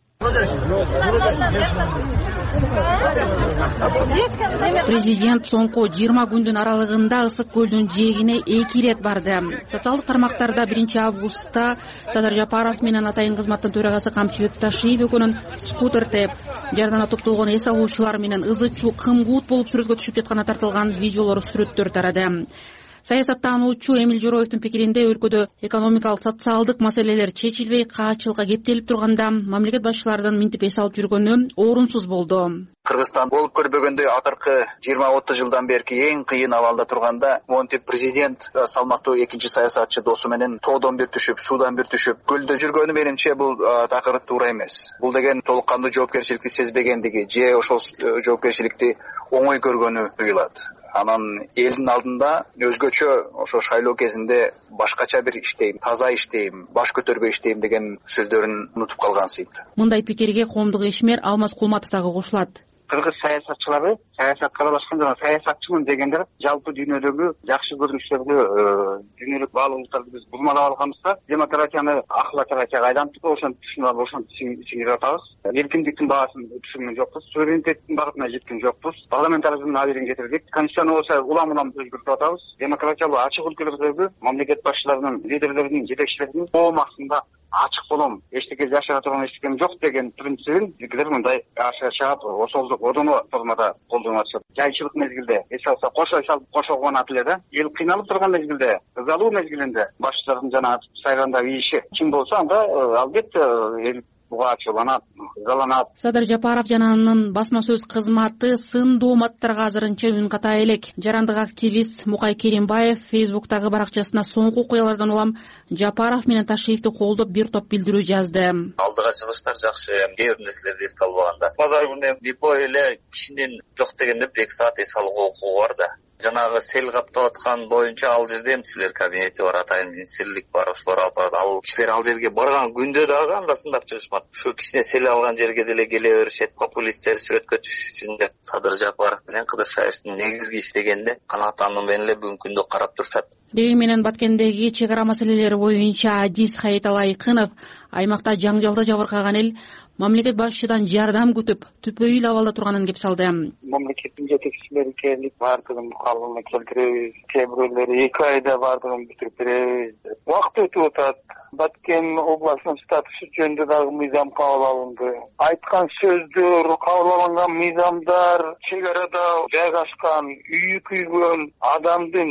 Президент соңку жыйырма күндүн аралыгында Ысык көлдүн жээгине эки ирет барды. Социалдык тармактарда биринчи августта Садыр Жапаров менен атайын кызматтын төрагасы Камчыбек Ташиев экөөнүн скутер тээп, жардана топтолгон эс алуучулар менен ызы чуу кымгуут болуп сүрөткө түшүп жатканы тартылган видеолор, сүрөттөр тарады. Саясаттануучу Эмил Жороевдин пикиринде өлкөдө экономикалык, социалдык маселелер чечилбей, каатчылыкка кептелип турганда мамлекет башчыларынын минтип эс алып жүргөнү орунсуз болду. Кыргызстан болуп көрбөгөндөй акыркы жыйырма отуз жылдан берки эң кыйын абалда турганда монтип президент салмактуу экинчи саясатчы досу менен тоодон бир түшүп, суудан бир түшүп көлдө жүргөнү менимче бул такыр туура эмес. Бул деген толук кандуу жоопкерчиликти сезбегендиги же ошол жоопкерчиликти оңой көргөнү туюлат. Анан элдин алдында өзгөчө ошо шайлоо кезинде башкача бир иштейм, таза иштейм, баш көтөрбөй иштейм деген сөздөрүн унутуп калган сыйыптуу. Мындай пикирге коомдук ишмер Алмаз Кулматов дагы кошулат. Кыргыз саясатчылары саясатка аралашкан жана саясатчымын дегендер жалпы дүйнөдөгү жакшы көрүнүштөргө дүйнөлүк баалуулуктарды биз бурмалап алганбызда демократияны акылакратияга айлантып, ошентип түшүнүп, ошентип сиңирип атабыз. Эркиндиктин баасын түшүнгөн жокпуз, суверенитеттин багытына жеткен жокпуз, парламентаризмдин абийирин кетирдик, конституцияны болсо улам улам өзгөртүп атабыз. Демократиялуу ачык өлкөлөрдөгү мамлекет башчыларынын, лидерлеринин, жетекчилеринин коом астында ачык болом, эчтеке жашыра турган эчтекем жок деген принцибин бизлер мындай ашыга чаап, ошолдук одоно формада колдонуп атышат. Жайчылык мезгилде эс алса кошо эс алып кошо кубанат эле да. Эл кыйналып турган мезгилде, ызалуу мезгилинде башчылардын жана сайгандагы иши чын болсо, анда албетте эл буга ачууланат, ызаланат. Садыр Жапаров жана анын басма сөз кызматы сын дооматтарга азырынча үн ката элек. Жарандык активист Мукай Керимбаев Фейсбуктагы баракчасына соңку окуялардан улам Жапаров менен Ташиевди колдоп бир топ билдирүү жазды. Алдыга чыгыштар жакшы, кээ бир нерселерди эске албаганда. Базар күнү депо эле кишинин жок дегенде бир эки саат эс алууга укугу бар да. Жанагы сел каптап аткан боюнча ал жерде эмчилер кабинети бар, атайын министрлик бар, ошолор алып барат. Ал кишилер ал жерге барган күндө дагы анда сындап чыгышмат. Ушу кичине сел алган жерге деле келе беришет, популисттер сүрөткө түшүш үчүн деп. Садыр Жапаров менен Кыдыршаевдин негизги иштегенде канааттануу менен эле бүгүнкү күндө карап турушат. Дегени менен Баткендеги чек ара маселелери боюнча Адис Хаиталайкынов аймакта жаңжалда жабыркаган эл мамлекет башчыдан жардам күтүп, түпөйүл абалда турганын кеп салды. Мамлекеттин жетекчилери келип бардыгын калыбына келтиребиз, кээ бирөөлөрү эки айда бардыгын бүтүрүп беребиз. Убакыт өтүп атат. Баткен областынын статусу жөнүндө дагы мыйзам кабыл алынды. Айткан сөздөр, кабыл алынган мыйзамдар чек арада жайгашкан, үйү күйгөн адамдын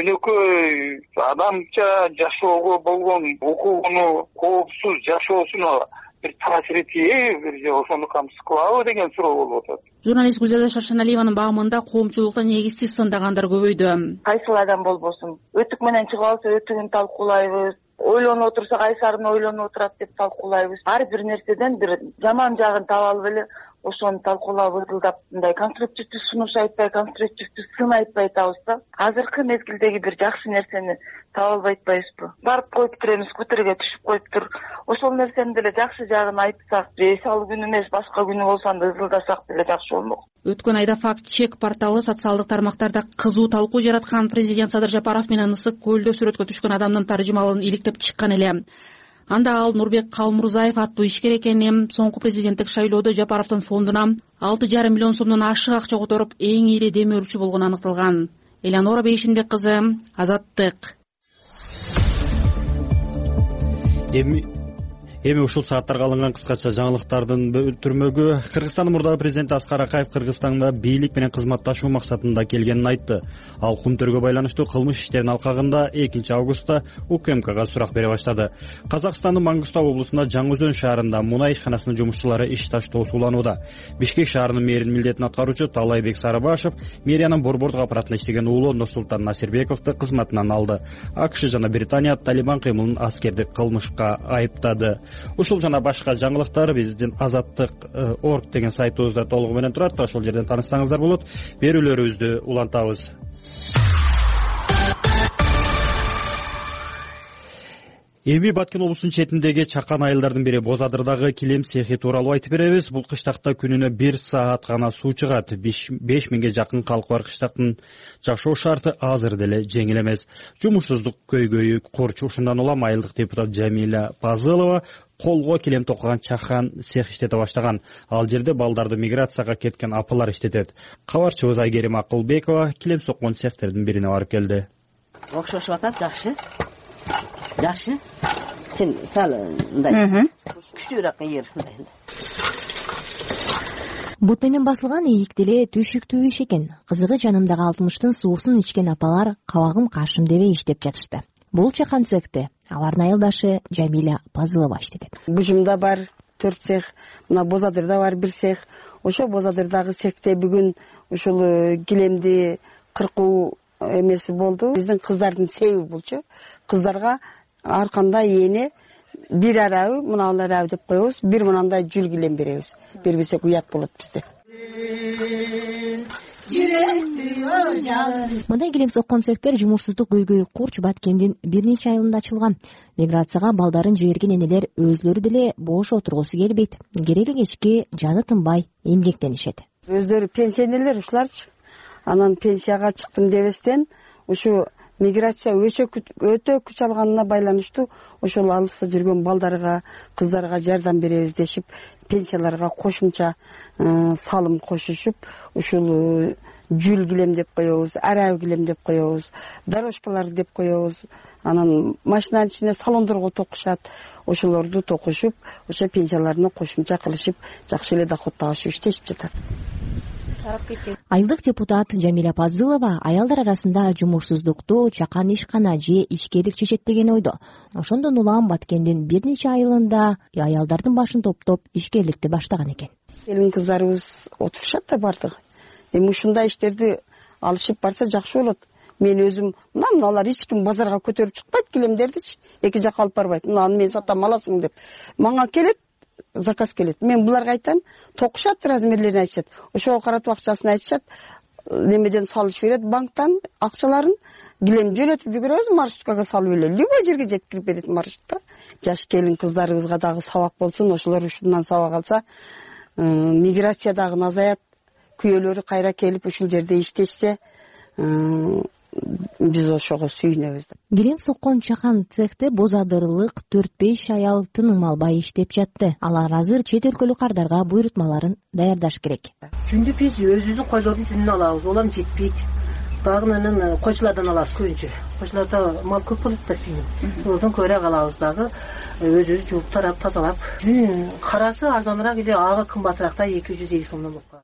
жөнөкөй адамча жашоого болгон укугуну, коопсуз жашоосуна бир таасири тийеби, бир же ошону камсыз кылабы деген суроо болуп атат. Журналист Гүлзада Шаршаналиеванын багымында коомчулукта негизсиз сындагандар көбөйдү. Кайсыл адам болбосун, өтүк менен чыгып алса өтүгүн талкуулайбыз, ойлонуп отурса кайсарын ойлонуп отурат деп талкуулайбыз. Ар бир нерседен бир жаман жагын таап алып эле ошону талкуулап ырдылдап мындай конструктивдүү сунуш айтпай, конструктивдүү сын айтпай атабыз да. Азыркы мезгилдеги бир жакшы нерсени таба албай атпайбызбы? Барып коюп туребиз, скутерге түшүп коюптур. Ошол нерсени деле жакшы жагын айтсак, эс алуу күнү эмес, башка күнү болсо анда ызылдасак деле жакшы болмок. Өткөн айда Факт чек порталы социалдык тармактарда кызуу талкуу жараткан президент Садыр Жапаров менен Ысык көлдө сүрөткө түшкөн адамдын таржымалын иликтеп чыккан эле. анда ал Нурбек Калмурзаев аттуу ишкер экени, соңку президенттик шайлоодо Жапаровдун фондуна алты жарым миллион сомдон ашык акча которуп эң ири демөөрчү болгону аныкталган. Элеонора Бейшинбек кызы, Азаттык. эми эми ушул сааттарга алынган кыскача жаңылыктардын түрмөгү Кыргызстандын мурдагы президенти Аскар Акаев Кыргызстанда бийлик менен кызматташуу максатында келгенин айтты. Ал Кумтөргө байланыштуу кылмыш иштеринин алкагында экинчи августта УКМКга сурак бере баштады. Казакстандын Мангустау облусунда Жаңы Өзөн шаарында мунай ишканасынын жумушчулары иш таштоо сууланууда. Бишкек шаарынын мэринин милдетин аткаруучу Талайбек Сарыбашев мэриянын борбордук аппаратында иштеген уулу Нурсултан Насирбековду кызматынан алды. АКШ жана Британия Талибан кыймылын аскердик кылмышка айыптады. Ушул жана башка жаңылыктар биздин азаттык орг деген сайтыбызда толугу менен турат. Ошол жерден тааныссаңыздар болот. Берүүлөрүбүздү улантабыз. Эми Баткен облусунун четиндеги чакан айылдардын бири Боз Адырдагы килем цехи тууралуу айтып беребиз. Бул кыштакта күнүнө бир саат гана суу чыгат. беш миңге жакын калкы бар кыштактын жашоо шарты азыр деле жеңил эмес. Жумушсуздук көйгөйү корчу. Ушундан улам айылдык депутат Жамиля Пазылова колго килем токуган чакан цех иштете баштаган. Ал жерде балдарды миграцияга кеткен апалар иштетет. Кабарчыбыз Айгерим Акылбекова килем соккон цехтердин бирине барып келди. Окшошуп атат, жакшы. Жакшы. Сен сал мындай күчүрөөк кыйыр. Бут менен басылган ийик деле түйшүктүү иш экен. Кызыгы жанымдагы алтымыштын суусун ичкен апалар кабагым кашым дебей иштеп жатышты. Бул чакан цехте алардын айылдашы Жамиля Пазылова иштетет. Бужумда бар төрт цех, мына Боз Адырда бар бир цех. Ошо Боз Адырдагы цехте бүгүн ушул килемди кыркуу эмеси болду. Биздин кыздардын себеби булчу. Кыздарга арканда эне бир арабы, мына арабы деп коебуз, бир мынандай жүл килем беребиз. Бербесек уят болот бизде. Мындай килем соккон цехтер жумушсуздук көйгөйү курч Баткендин бир нече айылында ачылган. Миграцияга балдарын жиберген энелер өзлөрү деле бош отургусу келбейт. Керели кечки жаны тынбай эмгектенишет. Өздөрү пенсионерлер ушуларчы. Анан пенсияга чыктым дебестен ушу миграция өтө күч алганына байланыштуу ошол алыста жүргөн балдарга, кыздарга жардам беребиз дешип, пенсияларга кошумча салым кошушуп, ушул жүл килем деп коебуз, араб килем деп коебуз, дорожкалар деп коебуз. Анан машинанын ичине салондорго токушат. Ошолорду токушуп, ошо пенсияларына кошумча кылышып, жакшы эле доход табышып иштешип жатат. Айылдык депутат Жамиля Пазылова аялдар арасында жумушсуздукту чакан ишкана же ишкерлик чечет деген ойдо. Ошондон улам Баткендин бир нече айылында аялдардын башын топтоп ишкерликти баштаган экен. Келин кыздарыбыз отурушат да бардыгы. Эми ушундай иштерди алышып барса жакшы болот. Мен өзүм, мына мыналар эч ким базарга көтөрүп чыкпайт килемдердичи, эки жакка алып барбайт. Мынаны мен сатам, аласың деп. Мага келет, заказ келет. Мен буларга айтам, токушат, размерлерин айтышат. Ошого каратып акчасын айтышат. Немеден салыш берет банктан акчаларын, килем жөнөтүп жүгүрөбүз, маршруткага салып эле. Любой жерге жеткирип берет маршрутта. Жаш келин кыздарыбызга дагы сабак болсун, ошолор ушундан сабак алса, миграция дагы азаят, күйөөлөрү кайра келип ушул жерде иштешсе, биз ошого сүйүнөбүз. Килем соккон чакан цехте Боз Адырлык төрт беш аял тыным албай иштеп жатты. Алар азыр чет өлкөлүк кардарга буйрутмаларын даярдаш керек. Жүндү биз өзүбүздүн койлордун жүнүн алабыз, улам жетпейт. Дагы койчулардан алабыз көбүнчө. Койчуларда мал көп болот да сүйүн. Олордон көбүрөөк алабыз дагы өзүбүз жууп тарап тазалап. Жүн карасы арзаныраак эле, ага кымбатыраак да эки жүз элүү сомдон болот.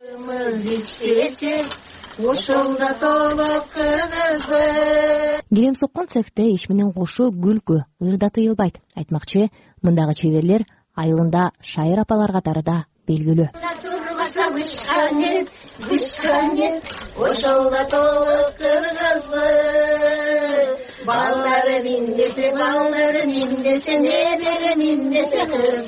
Ошолда толук кыргызбы. Килем соккон цехте иш менен кошо күлкү, ырда тыйылбайт. Айтмакчы, мындагы чеберлер айылында шайыр апалар катары да белгилүү. Ошолда толук кыргызбы. Балдары миндесе, балдары миндесе, небере миндесе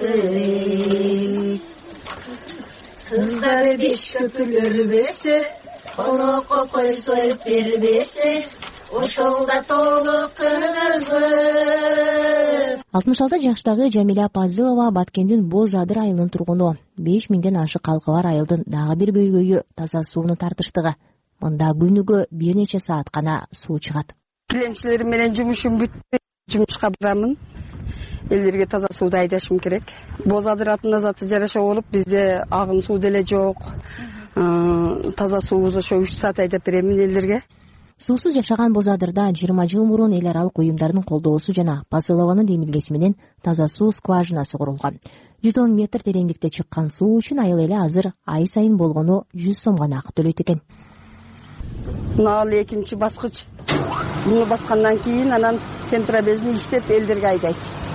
кызы. Кыздары беш көпүлөрбөсө, Онoko koy soyup бербесе, ошолда толук кыргызбы. алтымыш алты жаштагы Жамиля Пазылова Баткендин Боз Адыр айылынын тургуну. беш миңден ашык калкы бар айылдын дагы бир көйгөйү таза сууну тартыштыгы. Мында күнүгө бир нече саат гана суу чыгат. Килемчилер менен жумушум бүттү. Жумушка барамын. элдерге таза сууду айдашым керек. Боз адыратын азаты жараша болуп, бизде агын суу деле жок. Таза суубуз ошо үч саат айдап беремин элдерге. Суусуз жашаган Боз Адырда жыйырма жыл мурун эл аралык уюмдардын колдоосу жана Пазылованын демилгеси менен таза суу скважинасы курулган. жүз он метр тереңдикте чыккан суу үчүн айыл эли азыр ай сайын болгону жүз сомгон акы төлөйт экен. Мына ал экинчи баскыч. Муну баскандан кийин анан центробежни иштеп элдерге айдайт.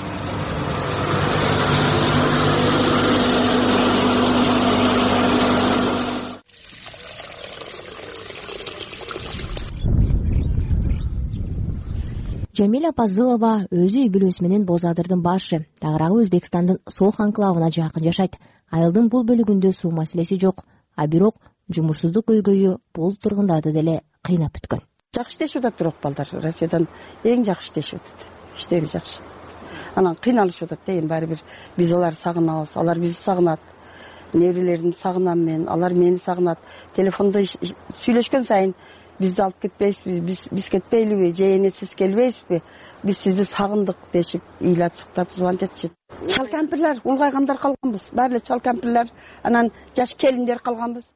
Жамиля Пазылова өзү үй бүлөсү менен Боз Адырдын башы, тагыраагы Өзбекстандын Сох анклавына жакын жашайт. Айылдын бул бөлүгүндө суу маселеси жок, а бирок жумушсуздук көйгөйү бул тургундарды деле кыйнап бүткөн. Жакшы иштешип атат бирок балдар Россиядан эң жакшы иштешип атат. Иштери жакшы. Анан кыйналышып атат да, эми баары бир биз аларды сагынабыз, алар бизди сагынат. Неберелерин сагынам мен, алар мени сагынат. Телефондо сүйлөшкөн сайын бизди алып кетпейсизби, биз биз кетпейлиби, же эне сиз келбейсизби, биз сизди сагындык дешип ыйлачыктап звонтетчи. Чал кампирлер, улгайгандар калганбыз, баары эле чал кампирлер, анан жаш келиндер калганбыз.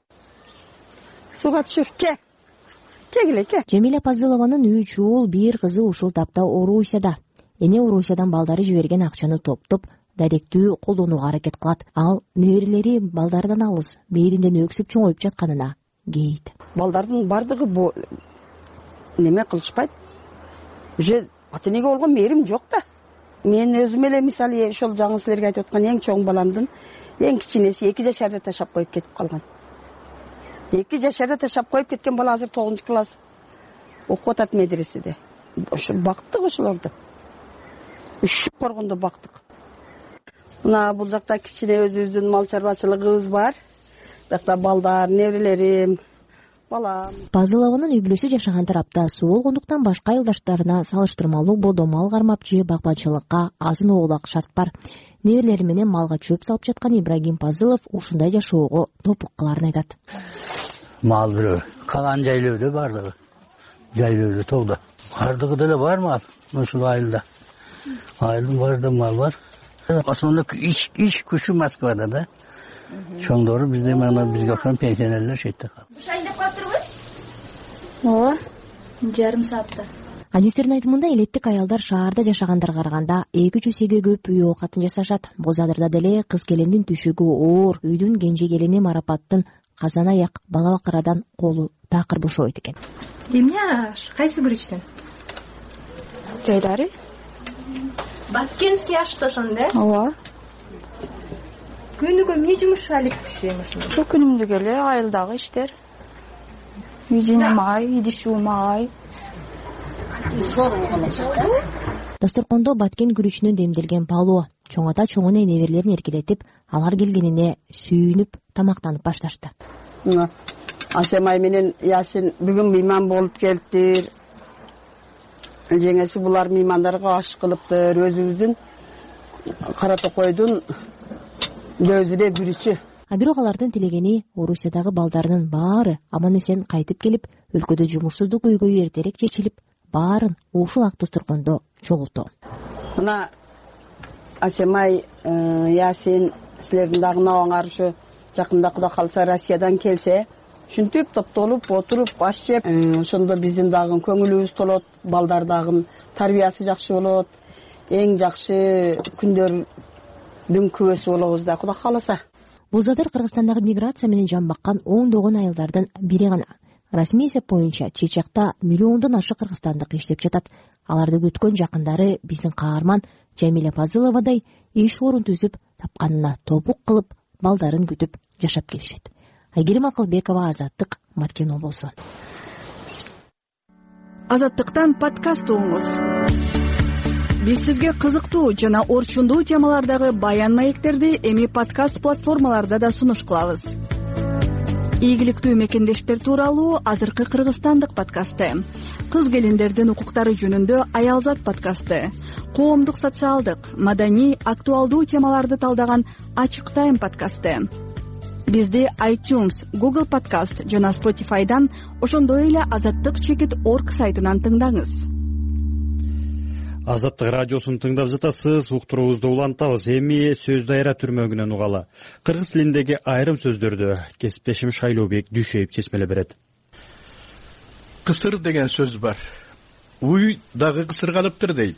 Суга түшүп ке. Кегиле ке. Жамиля Пазылованын үч уул, бир кызы ушул тапта Орусияда. Эне Орусиядан балдары жиберген акчаны топтоп, даректүү колдонууга аракет кылат. Ал неберелери балдардан алыс, мээримден өксүп чоңоюп жатканына кейит. Балдардын бардыгы бу неме кылышпайт. Уже ата-энеге болгон мээрим жок да. Мен өзүм эле мисалы ошол жаңы силерге айтып аткан эң чоң баламдын эң кичинеси эки жашарда ташап коюп кетип калган. эки жашарда ташап коюп кеткен бала азыр тогузунчу класс окуп атат медреседе. Ошо бактык ошолорду. Үч коргондо бактык. Мына бул жакта кичине өзүбүздүн мал чарбачылыгыбыз бар. Жакта балдар, неберелерим, балам. Пазылованын үй бүлөсү жашаган тарапта суу болгондуктан башка айылдаштарына салыштырмалуу бодомал кармап же багбанчылыкка азын оолак шарт бар. Неберелери менен малга чөп салып жаткан Ибрагим Пазылов ушундай жашоого топук кыларын айтат. Мал бирөө, калган жайлоодо бардыгы. Жайлоодо тоодо. Бардыгы деле бар мал ушул айылда. Айылдын баарында мал бар. Основной иш иш күчү Москвада да. Чоңдору бизде мына бизге окшогон пенсионерлер шетте калды. Шайнап калдырбыз? Ооба, жарым саатта. Анистердин айтымында элеттик аялдар шаарда жашагандарга караганда эки жүз эсеге көп үй оокатын жасашат. Боз Адырда деле кыз келиндин түшүгү оор, үйдүн кенже келини Марапаттын казан аяк бала бакырадан колу такыр бошойт экен. Эмне кайсы күрүчтөн? Жайдары? Баткенский ашты ошондо? Ооба. Күнүгө эмне жумушка алектисиз? Ушул күнүмдүк эле айылдагы иштер. Үй жыйнамай, идиш жуумай. Дасторкондо баткен күрүчүнөн демделген палоо, чоң ата чоңуна неберелерин эркелетип, алар келгенине сүйүнүп тамактанып башташты. Асемай менен Ясин бүгүн мейман болуп келиптир. Жеңеси булар меймандарга аш кылыптыр. Өзүбүздүн Кара Токойдун көзүдө күрүчү. А бирок алардын тилегени Орусиядагы балдарынын баары аман эсен кайтып келип, өлкөдө жумушсуздук көйгөйү эртерээк чечилип, баарын ушул ак дасторкондо чогултуу. Мына Асемай, Ясин силердин дагы набаңар ушу жакында Кудай калса Россиядан келсе, ушинтип топтолуп отуруп аш жеп, ошондо биздин дагы көңүлүбүз толот, балдар дагы тарбиясы жакшы болот, эң жакшы күндөрдүн күбөсү болобуз да Кудай кааласа. Боз Адыр Кыргызстандагы миграция менен жамбаккан оңдогон айылдардын бири гана. Расмий эсеп боюнча Чечакта миллиондон ашык кыргызстандык иштеп жатат. Аларды күткөн жакындары биздин каарман Жамиля Пазыловадай иш орун түзүп, тапканына тобук кылып, балдарын күтүп жашап келишет. Айгерим Акылбекова, Азаттык, Маткен облусу. Азаттыктан подкаст угуңуз. Биз сизге кызыктуу жана орчундуу темалардагы баян маектерди эми подкаст платформаларда да сунуш кылабыз. Ийгиликтүү мекендештер тууралуу азыркы кыргызстандык подкасты, кыз келиндердин укуктары жөнүндө Аялзат подкасты, коомдук социалдык, маданий, актуалдуу темаларды талдаган Ачык Тайм подкасты. Бизди iTunes, Google Podcast жана Spotify'дан, ошондой эле азаттык чекит точка орг сайтынан тыңдаңыз. Азаттык радиосун тыңдап жатасыз, уктуруубузду улантабыз. Эми сөз дайра түрмөгүнөн угалы. Кыргыз тилиндеги айрым сөздөрдү кесиптешим Шайлообек Дүйшөев чечмеле берет. Кысыр деген сөз бар. Уй дагы кысыр калыптыр дейт.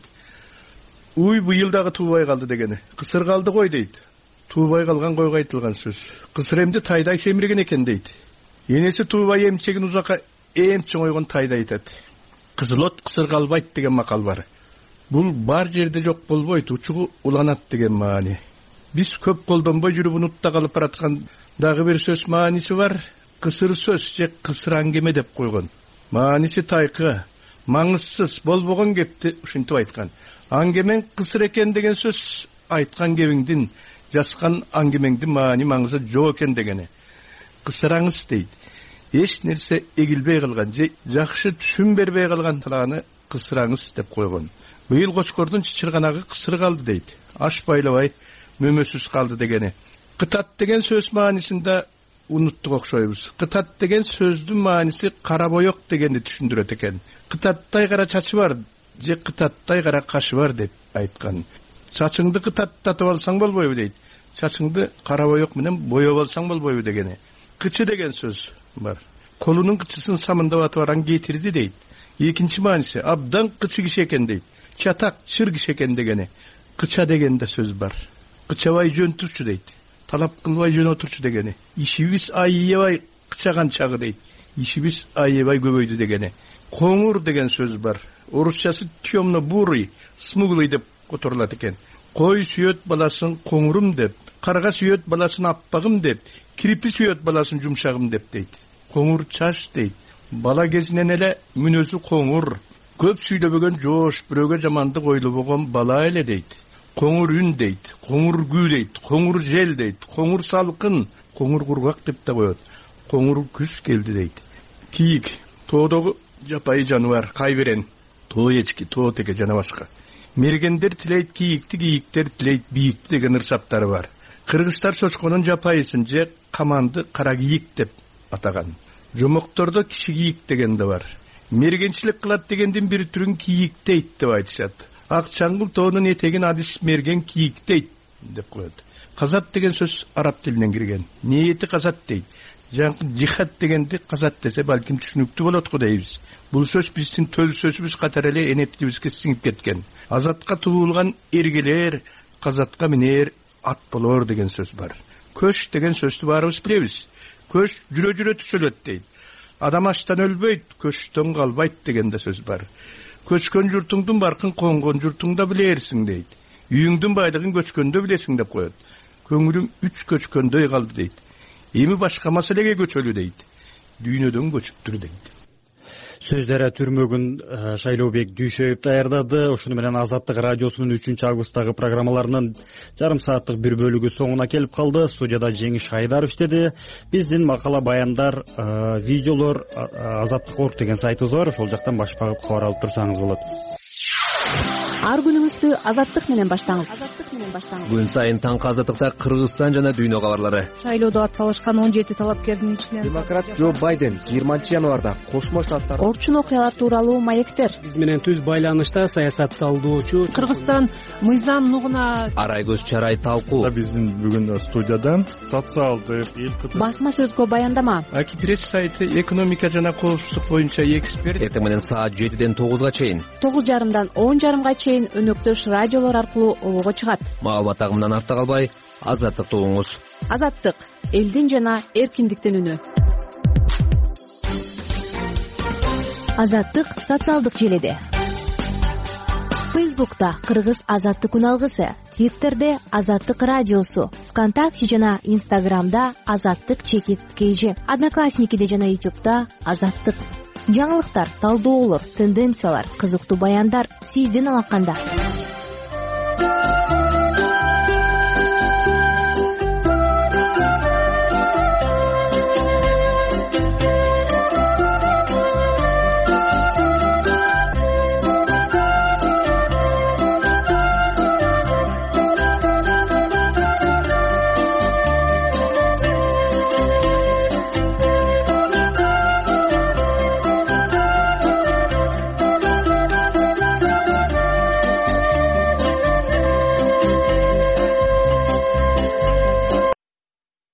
Уй быйыл дагы туубай калды дегени. Кысыр калды кой дейт. Туубай калган койго айтылган сөз. Кысыр эмди тайдай семирген экен дейт. Энеси туубай эмчегин узакка эм чоңойгон тайдай айтат. Кызыл кысыр калбайт деген макал бар. Бул бар жерде жок болбойт, учугу уланат деген маани. Биз көп колдонбой жүрүп унутта калып бараткан дагы бир сөз мааниси бар. Кысыр сөз же кысыр аңгеме деп койгон. Мааниси тайкы, маңызсыз болбогон кепти ушинтип айткан. Аңгемен кысыр экен деген сөз айткан кебиңдин, жазган аңгемеңдин маани маңызы жок экен дегени. Кысыраңыз дейт. Эч нерсе эгилбей калган же жакшы түшүн бербей калган талааны кысыраңыз деп койгон. Быйыл Кочкордун чычырганагы кысыр калды дейт. Аш байлабай мөмөсүз калды дегени. Кытат деген сөз маанисинде унуттук окшойбуз. Кытат деген сөздүн мааниси кара боек дегенди түшүндүрөт экен. Кытаттай кара чачы бар же кытаттай кара кашы бар деп айткан. Чачыңды кытаттатып алсаң болбойбу дейт. Чачыңды кара боек менен боеп алсаң болбойбу дегени. Кычы деген сөз бар. Колунун кычысын самындап атып аран кетирди дейт. Экинчи мааниси абдан кычы киши экен дейт. Чатак чыр киши экен дегени. Кыча деген да сөз бар. Кычабай жөн турчу дейт. Талап кылбай жөн отурчу дегени. Ишибиз айыбай кычаган чагы дейт. Ишибиз айыбай көбөйдү дегени. Коңур деген сөз бар. Орусчасы темно бурый, смуглый деп которулат экен. Кой сүйөт баласын коңурум деп, карга сүйөт баласын аппагым деп, кирпи сүйөт баласын жумшагым деп дейт. Коңур чаш дейт. Бала кезинен эле мүнөзү коңур, көп сүйлөбөгөн жоош, бирөөгө жамандык ойлобогон бала эле дейт. Коңур үн дейт, коңур күү дейт, коңур жел дейт, коңур салкын, коңур кургак деп да коет. Коңур күз келди дейт. Кийик, тоодогу жапайы жаныбар, кайберен, тоо эчки, тоо теке жана башка. Мергендер тилейт кийикти, кийиктер тилейт бийикти деген ырсаптары бар. Кыргыздар чочконун жапайысын же каманды кара кийик деп атаган. Жомоктордо киши кийик деген да бар. Мергенчилик кылат дегендин бир түрүн кийик дейт деп айтышат. Ак чаңгыл тоонун этегин адис мерген кийик дейт деп коет. Казат деген сөз араб тилинен кирген. Ниети казат дейт. Жаңкы жихад дегенди казат десе балким түшүнүктүү болот го дейбиз. Бул сөз биздин төл сөзүбүз катары эле энеттибизге сиңип кеткен. Азатка туулган эргелер, казатка минер ат болор деген сөз бар. Көч деген сөздү баарыбыз билебиз. Көч жүрө жүрө түшөлөт дейт. Адам аштан өлбөйт, көчтөн калбайт деген да сөз бар. Көчкөн журтуңдун баркын коңгон журтуңда билерсиң дейт. Үйүңдүн байлыгын көчкөндө билесиң деп коет. Көңүлүм үч көчкөндөй калды дейт. Эми башка маселеге көчөлү дейт. Дүйнөдөн көчүптүр дейт. Сөздөрү түрмөгүн Шайлообек Дүйшөев даярдады. Ошону менен Азаттык радиосунун үчүнчү августтагы программаларынын жарым сааттык бир бөлүгү соңуна келип калды. Студияда Жеңиш Айдаров иштеди. Биздин макала баяндар, видеолор азаттык точка орг деген сайтыбыз бар. Ошол жактан баш багып кабар алып турсаңыз болот. Ар күнүңүздү Азаттык менен баштаңыз. Күн сайын таңкы Азаттыкта Кыргызстан жана дүйнө кабарлары. Шайлоодо атсалышкан он жети талапкердин ичинен демократ Джо Байден жыйырманчы январда Кошмо Штаттар орчун окуялар тууралуу маектер. Биз менен түз байланышта саясат талдоочу Кыргызстан мыйзам нугуна Арай көз чарай талкуу. Биздин бүгүн студияда социалдык басма сөзгө баяндама. Аки пресс сайты экономика жана коопсуздук боюнча эксперт. Эртең менен саат жетиден тогузга чейин. тогуз жарымдан он жарымга чейин өнөктөш радиолор аркылуу обого чыгат. Маалымат агымынан артта калбай, Азаттыкты угуңуз. Азаттык — элдин жана эркиндиктин үнү. Азаттык социалдык желеде. Фейсбукта Кыргыз Азаттык үналгысы, Твиттерде Азаттык радиосу, ВКонтакте жана Инстаграмда Азаттык чекит kg, Одноклассникиде жана Ютубта Азаттык. Жаңылыктар, талдоолор, тенденциялар, кызыктуу баяндар сиздин алаканда.